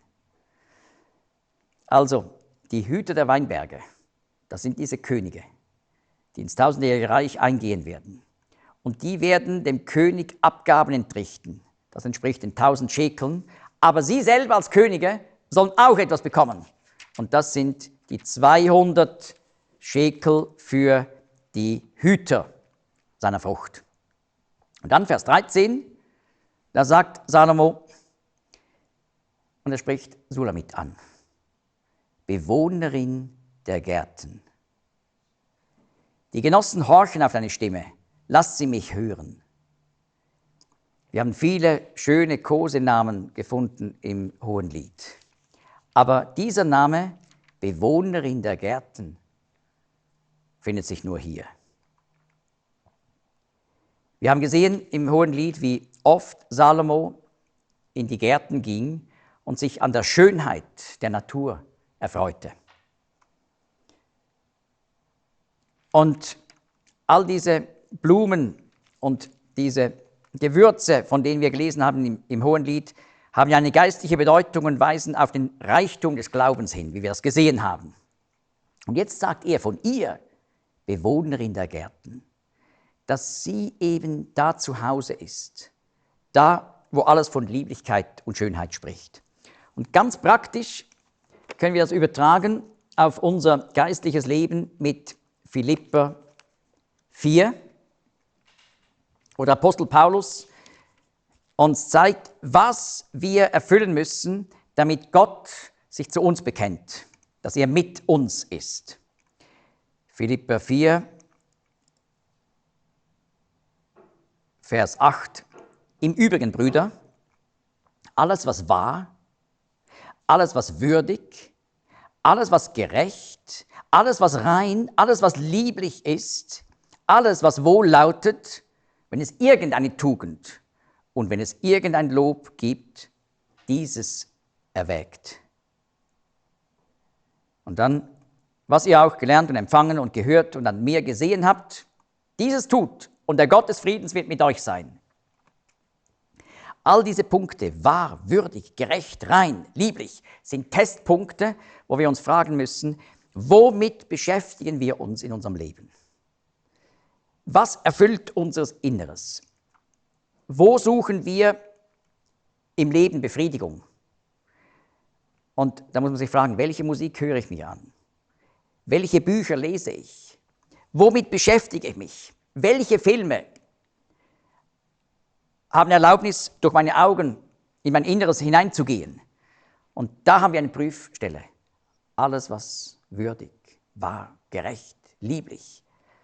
Also die Hüter der Weinberge, das sind diese Könige, die ins tausendjährige Reich eingehen werden. Und die werden dem König Abgaben entrichten. Das entspricht den tausend Schekeln. Aber sie selber als Könige sollen auch etwas bekommen. Und das sind die zweihundert Schekel für die Hüter seiner Frucht. Und dann Vers dreizehn, da sagt Salomo, und er spricht Sulamit an, Bewohnerin der Gärten. Die Genossen horchen auf deine Stimme, lass sie mich hören. Wir haben viele schöne Kosenamen gefunden im Hohenlied. Aber dieser Name, Bewohnerin der Gärten, findet sich nur hier. Wir haben gesehen im Hohenlied, wie oft Salomo in die Gärten ging und sich an der Schönheit der Natur erfreute. Und all diese Blumen und diese Gewürze, von denen wir gelesen haben im, im Hohenlied, haben ja eine geistliche Bedeutung und weisen auf den Reichtum des Glaubens hin, wie wir das gesehen haben. Und jetzt sagt er von ihr, Bewohnerin der Gärten, dass sie eben da zu Hause ist, da wo alles von Lieblichkeit und Schönheit spricht. Und ganz praktisch können wir das übertragen auf unser geistliches Leben mit Philipper vier, wo der Apostel Paulus uns zeigt, was wir erfüllen müssen, damit Gott sich zu uns bekennt, dass er mit uns ist. Philipper vier, Vers acht. Im Übrigen, Brüder, alles, was wahr, alles, was würdig, alles, was gerecht, alles, was rein, alles, was lieblich ist, alles, was wohl lautet, wenn es irgendeine Tugend und wenn es irgendein Lob gibt, dieses erwägt. Und dann, was ihr auch gelernt und empfangen und gehört und an mir gesehen habt, dieses tut, und der Gott des Friedens wird mit euch sein. All diese Punkte, wahr, würdig, gerecht, rein, lieblich, sind Testpunkte, wo wir uns fragen müssen, womit beschäftigen wir uns in unserem Leben? Was erfüllt unser Inneres? Wo suchen wir im Leben Befriedigung? Und da muss man sich fragen, welche Musik höre ich mir an? Welche Bücher lese ich? Womit beschäftige ich mich? Welche Filme haben Erlaubnis, durch meine Augen in mein Inneres hineinzugehen? Und da haben wir eine Prüfstelle. Alles, was würdig, wahr, gerecht, lieblich.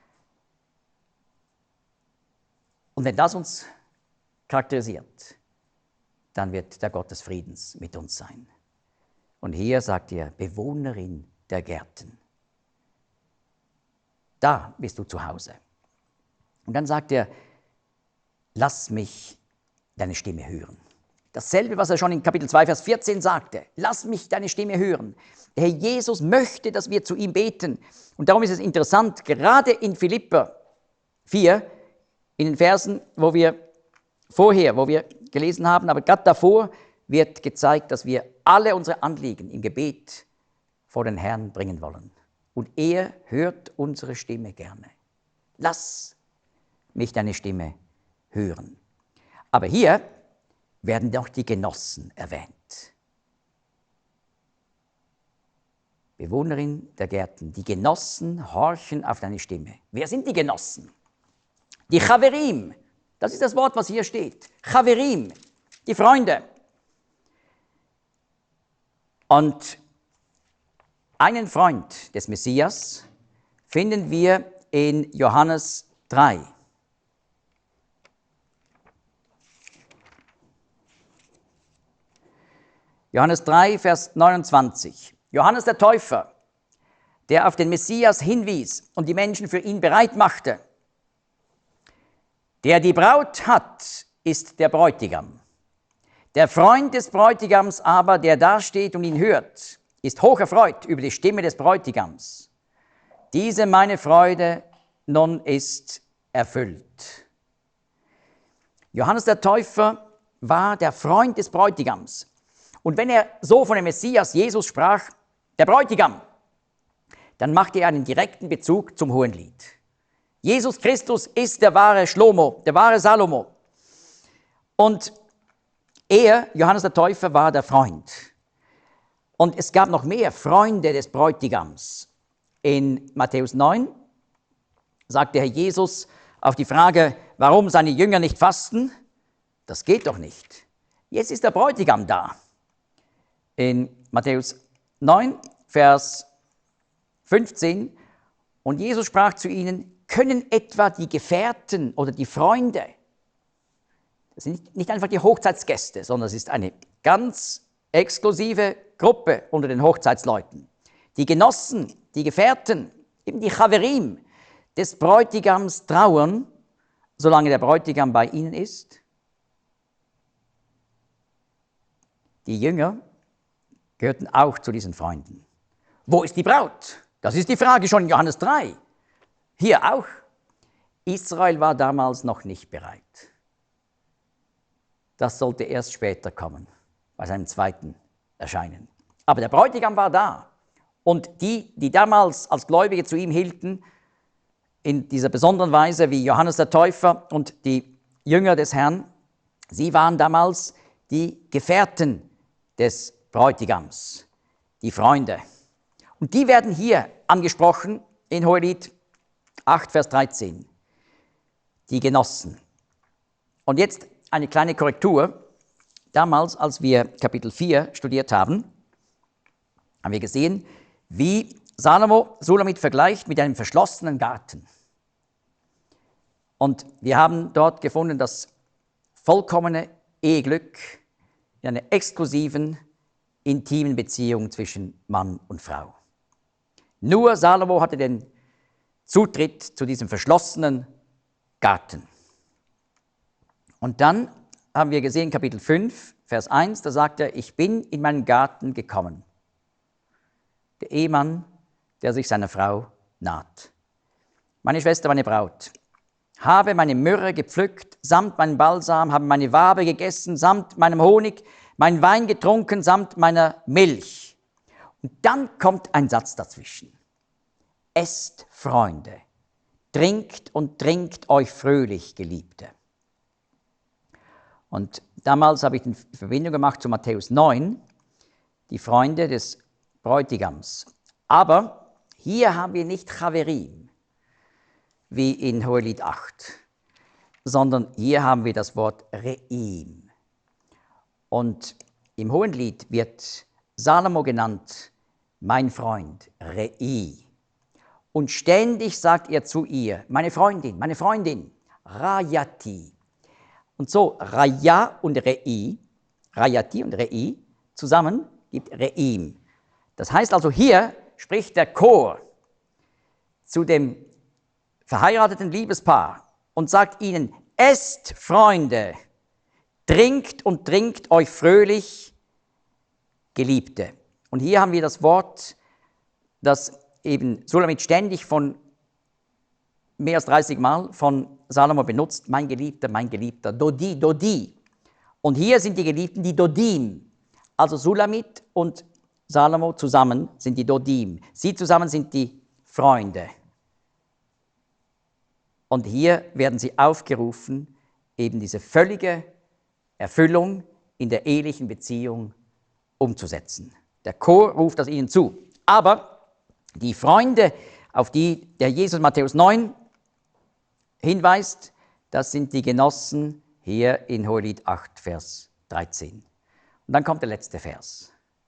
Und wenn das uns charakterisiert, dann wird der Gott des Friedens mit uns sein. Und hier sagt er, Bewohnerin der Gärten. Da bist du zu Hause. Und dann sagt er, lass mich deine Stimme hören. Dasselbe, was er schon in Kapitel zwei, Vers vierzehn sagte. Lass mich deine Stimme hören. Der Herr Jesus möchte, dass wir zu ihm beten. Und darum ist es interessant, gerade in Philipper vier, in den Versen, wo wir vorher, wo wir gelesen haben, aber gerade davor wird gezeigt, dass wir alle unsere Anliegen im Gebet vor den Herrn bringen wollen. Und er hört unsere Stimme gerne. Lass mich deine Stimme hören. Aber hier werden doch die Genossen erwähnt. Bewohnerin der Gärten, die Genossen horchen auf deine Stimme. Wer sind die Genossen? Die Chaverim, das ist das Wort, was hier steht. Chaverim, die Freunde. Und einen Freund des Messias finden wir in Johannes drei. Johannes drei, Vers neunundzwanzig. Johannes der Täufer, der auf den Messias hinwies und die Menschen für ihn bereit machte. Der die Braut hat, ist der Bräutigam. Der Freund des Bräutigams aber, der dasteht und ihn hört, ist hocherfreut über die Stimme des Bräutigams. Diese meine Freude nun ist erfüllt. Johannes der Täufer war der Freund des Bräutigams. Und wenn er so von dem Messias Jesus sprach, der Bräutigam, dann machte er einen direkten Bezug zum Hohelied. Jesus Christus ist der wahre Schlomo, der wahre Salomo. Und er, Johannes der Täufer, war der Freund. Und es gab noch mehr Freunde des Bräutigams. In Matthäus neun sagte Herr Jesus auf die Frage, warum seine Jünger nicht fasten, das geht doch nicht. Jetzt ist der Bräutigam da. In Matthäus neun, Vers fünfzehn, und Jesus sprach zu ihnen, können etwa die Gefährten oder die Freunde, das sind nicht einfach die Hochzeitsgäste, sondern es ist eine ganz exklusive Gruppe unter den Hochzeitsleuten, die Genossen, die Gefährten, eben die Chaverim des Bräutigams trauern, solange der Bräutigam bei ihnen ist. Die Jünger gehörten auch zu diesen Freunden. Wo ist die Braut? Das ist die Frage schon in Johannes drei. Hier auch. Israel war damals noch nicht bereit. Das sollte erst später kommen, bei seinem zweiten Erscheinen. Aber der Bräutigam war da. Und die, die damals als Gläubige zu ihm hielten, in dieser besonderen Weise wie Johannes der Täufer und die Jünger des Herrn, Sie waren damals die Gefährten des Bräutigams, die Freunde. Und die werden hier angesprochen in Hohelied acht, Vers dreizehn, die Genossen. Und jetzt eine kleine Korrektur. Damals, als wir Kapitel vier studiert haben, haben wir gesehen, wie Salomo Sulamit vergleicht mit einem verschlossenen Garten. Und wir haben dort gefunden, das vollkommene Eheglück in einer exklusiven, intimen Beziehung zwischen Mann und Frau. Nur Salomo hatte den Zutritt zu diesem verschlossenen Garten. Und dann haben wir gesehen, Kapitel fünf, Vers eins, da sagt er, ich bin in meinen Garten gekommen. Der Ehemann, der sich seiner Frau naht. Meine Schwester, meine Braut, habe meine Myrrhe gepflückt, samt meinem Balsam, habe meine Wabe gegessen, samt meinem Honig, meinen Wein getrunken, samt meiner Milch. Und dann kommt ein Satz dazwischen. Esst, Freunde, trinkt und trinkt euch fröhlich, Geliebte. Und damals habe ich eine Verbindung gemacht zu Matthäus neun, die Freunde des Bräutigams. Aber hier haben wir nicht Chaverim, wie in Hohelied acht, sondern hier haben wir das Wort Reim. Und im Hohelied wird Salomo genannt, mein Freund, Rei. Und ständig sagt er zu ihr, meine Freundin, meine Freundin, Rayati. Und so Raya und Rei, Rayati und Rei, zusammen gibt Reim. Das heißt also, hier spricht der Chor zu dem verheirateten Liebespaar und sagt ihnen, esst, Freunde, trinkt und trinkt euch fröhlich, Geliebte. Und hier haben wir das Wort, das eben Sulamit ständig von mehr als dreißig Mal von Salomo benutzt, mein Geliebter, mein Geliebter, Dodi, Dodi. Und hier sind die Geliebten die Dodim. Also Sulamit und Salomo zusammen sind die Dodim. Sie zusammen sind die Freunde. Und hier werden sie aufgerufen, eben diese völlige Erfüllung in der ehelichen Beziehung umzusetzen. Der Chor ruft das ihnen zu. Aber die Freunde, auf die der Jesus Matthäus neun hinweist, das sind die Genossen hier in Hohelied acht, Vers dreizehn. Und dann kommt der letzte Vers.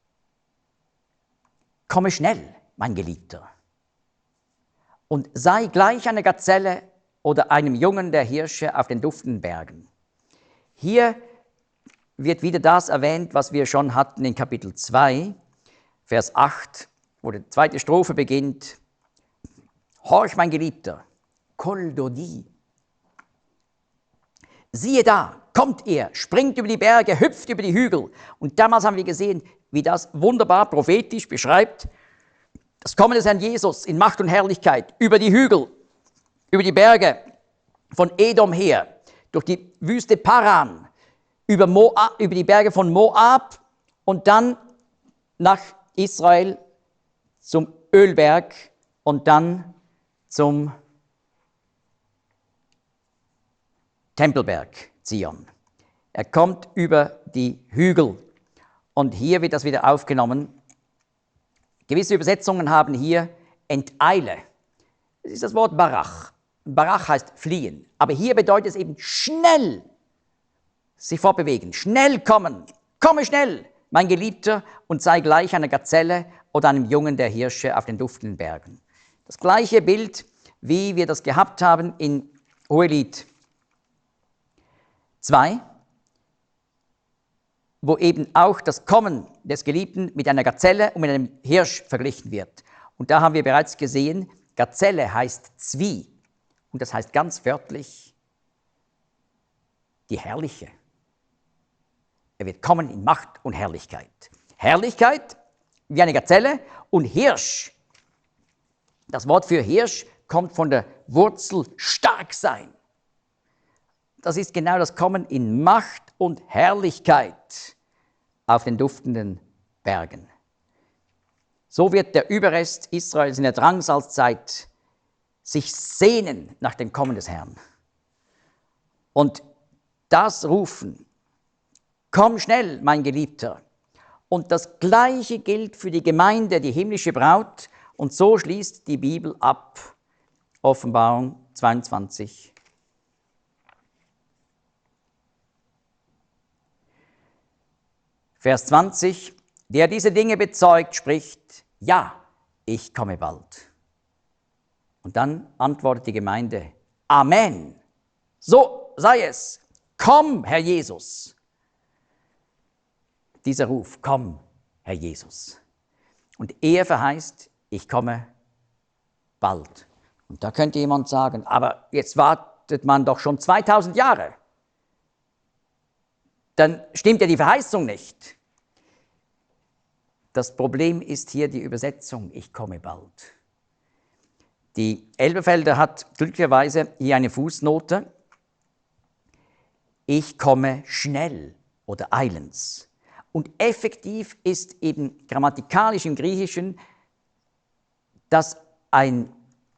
Komme schnell, mein Geliebter, und sei gleich einer Gazelle oder einem Jungen der Hirsche auf den duftenden Bergen. Hier wird wieder das erwähnt, was wir schon hatten in Kapitel zwei, Vers acht, wo die zweite Strophe beginnt. Horch, mein Geliebter, Kol Dodi. Siehe da, kommt er, springt über die Berge, hüpft über die Hügel. Und damals haben wir gesehen, wie das wunderbar prophetisch beschreibt, das Kommen des Herrn Jesus in Macht und Herrlichkeit über die Hügel, über die Berge von Edom her, durch die Wüste Paran, über, Moab, über die Berge von Moab und dann nach Israel zum Ölberg und dann zum Tempelberg Zion. Er kommt über die Hügel und hier wird das wieder aufgenommen. Gewisse Übersetzungen haben hier enteile. Das ist das Wort Barach. Barach heißt fliehen, aber hier bedeutet es eben schnell sich fortbewegen, schnell kommen. Komme schnell, mein Geliebter, und sei gleich einer Gazelle oder einem Jungen der Hirsche auf den duftenden Bergen. Das gleiche Bild, wie wir das gehabt haben in Hohelied zwei, wo eben auch das Kommen des Geliebten mit einer Gazelle und mit einem Hirsch verglichen wird. Und da haben wir bereits gesehen, Gazelle heißt Zwi und das heißt ganz wörtlich die Herrliche. Er wird kommen in Macht und Herrlichkeit. Herrlichkeit wie eine Gazelle und Hirsch. Das Wort für Hirsch kommt von der Wurzel stark sein. Das ist genau das Kommen in Macht und Herrlichkeit auf den duftenden Bergen. So wird der Überrest Israels in der Drangsalzzeit sich sehnen nach dem Kommen des Herrn. Und das rufen komm schnell, mein Geliebter. Und das Gleiche gilt für die Gemeinde, die himmlische Braut. Und so schließt die Bibel ab, Offenbarung zweiundzwanzig. Vers zwanzig, der diese Dinge bezeugt, spricht, ja, ich komme bald. Und dann antwortet die Gemeinde, Amen. So sei es. Komm, Herr Jesus. Dieser Ruf, komm, Herr Jesus. Und er verheißt, ich komme bald. Und da könnte jemand sagen, aber jetzt wartet man doch schon zweitausend Jahre. Dann stimmt ja die Verheißung nicht. Das Problem ist hier die Übersetzung, ich komme bald. Die Elberfelder hat glücklicherweise hier eine Fußnote. Ich komme schnell oder eilends. Und effektiv ist eben grammatikalisch im Griechischen das ein,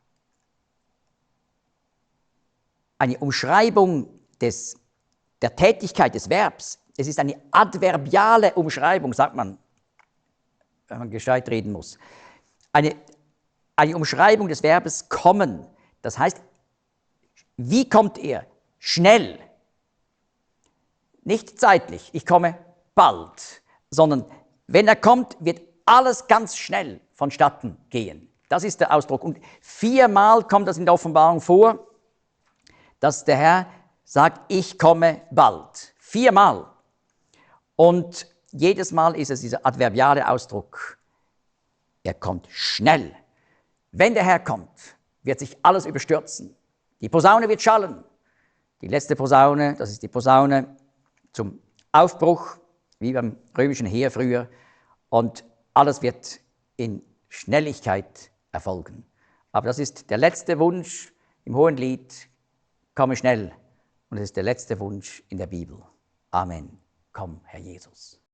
eine Umschreibung des, der Tätigkeit des Verbs. Es ist eine adverbiale Umschreibung, sagt man, wenn man gescheit reden muss. Eine, eine Umschreibung des Verbes kommen. Das heißt, wie kommt er? Schnell. Nicht zeitlich, ich komme bald, sondern wenn er kommt, wird alles ganz schnell vonstatten gehen. Das ist der Ausdruck. Und viermal kommt das in der Offenbarung vor, dass der Herr sagt, ich komme bald. Viermal. Und jedes Mal ist es dieser adverbiale Ausdruck. Er kommt schnell. Wenn der Herr kommt, wird sich alles überstürzen. Die Posaune wird schallen. Die letzte Posaune, das ist die Posaune zum Aufbruch, wie beim römischen Heer früher. Und alles wird in Schnelligkeit erfolgen. Aber das ist der letzte Wunsch im Hohenlied. Komme schnell. Und es ist der letzte Wunsch in der Bibel. Amen. Komm, Herr Jesus.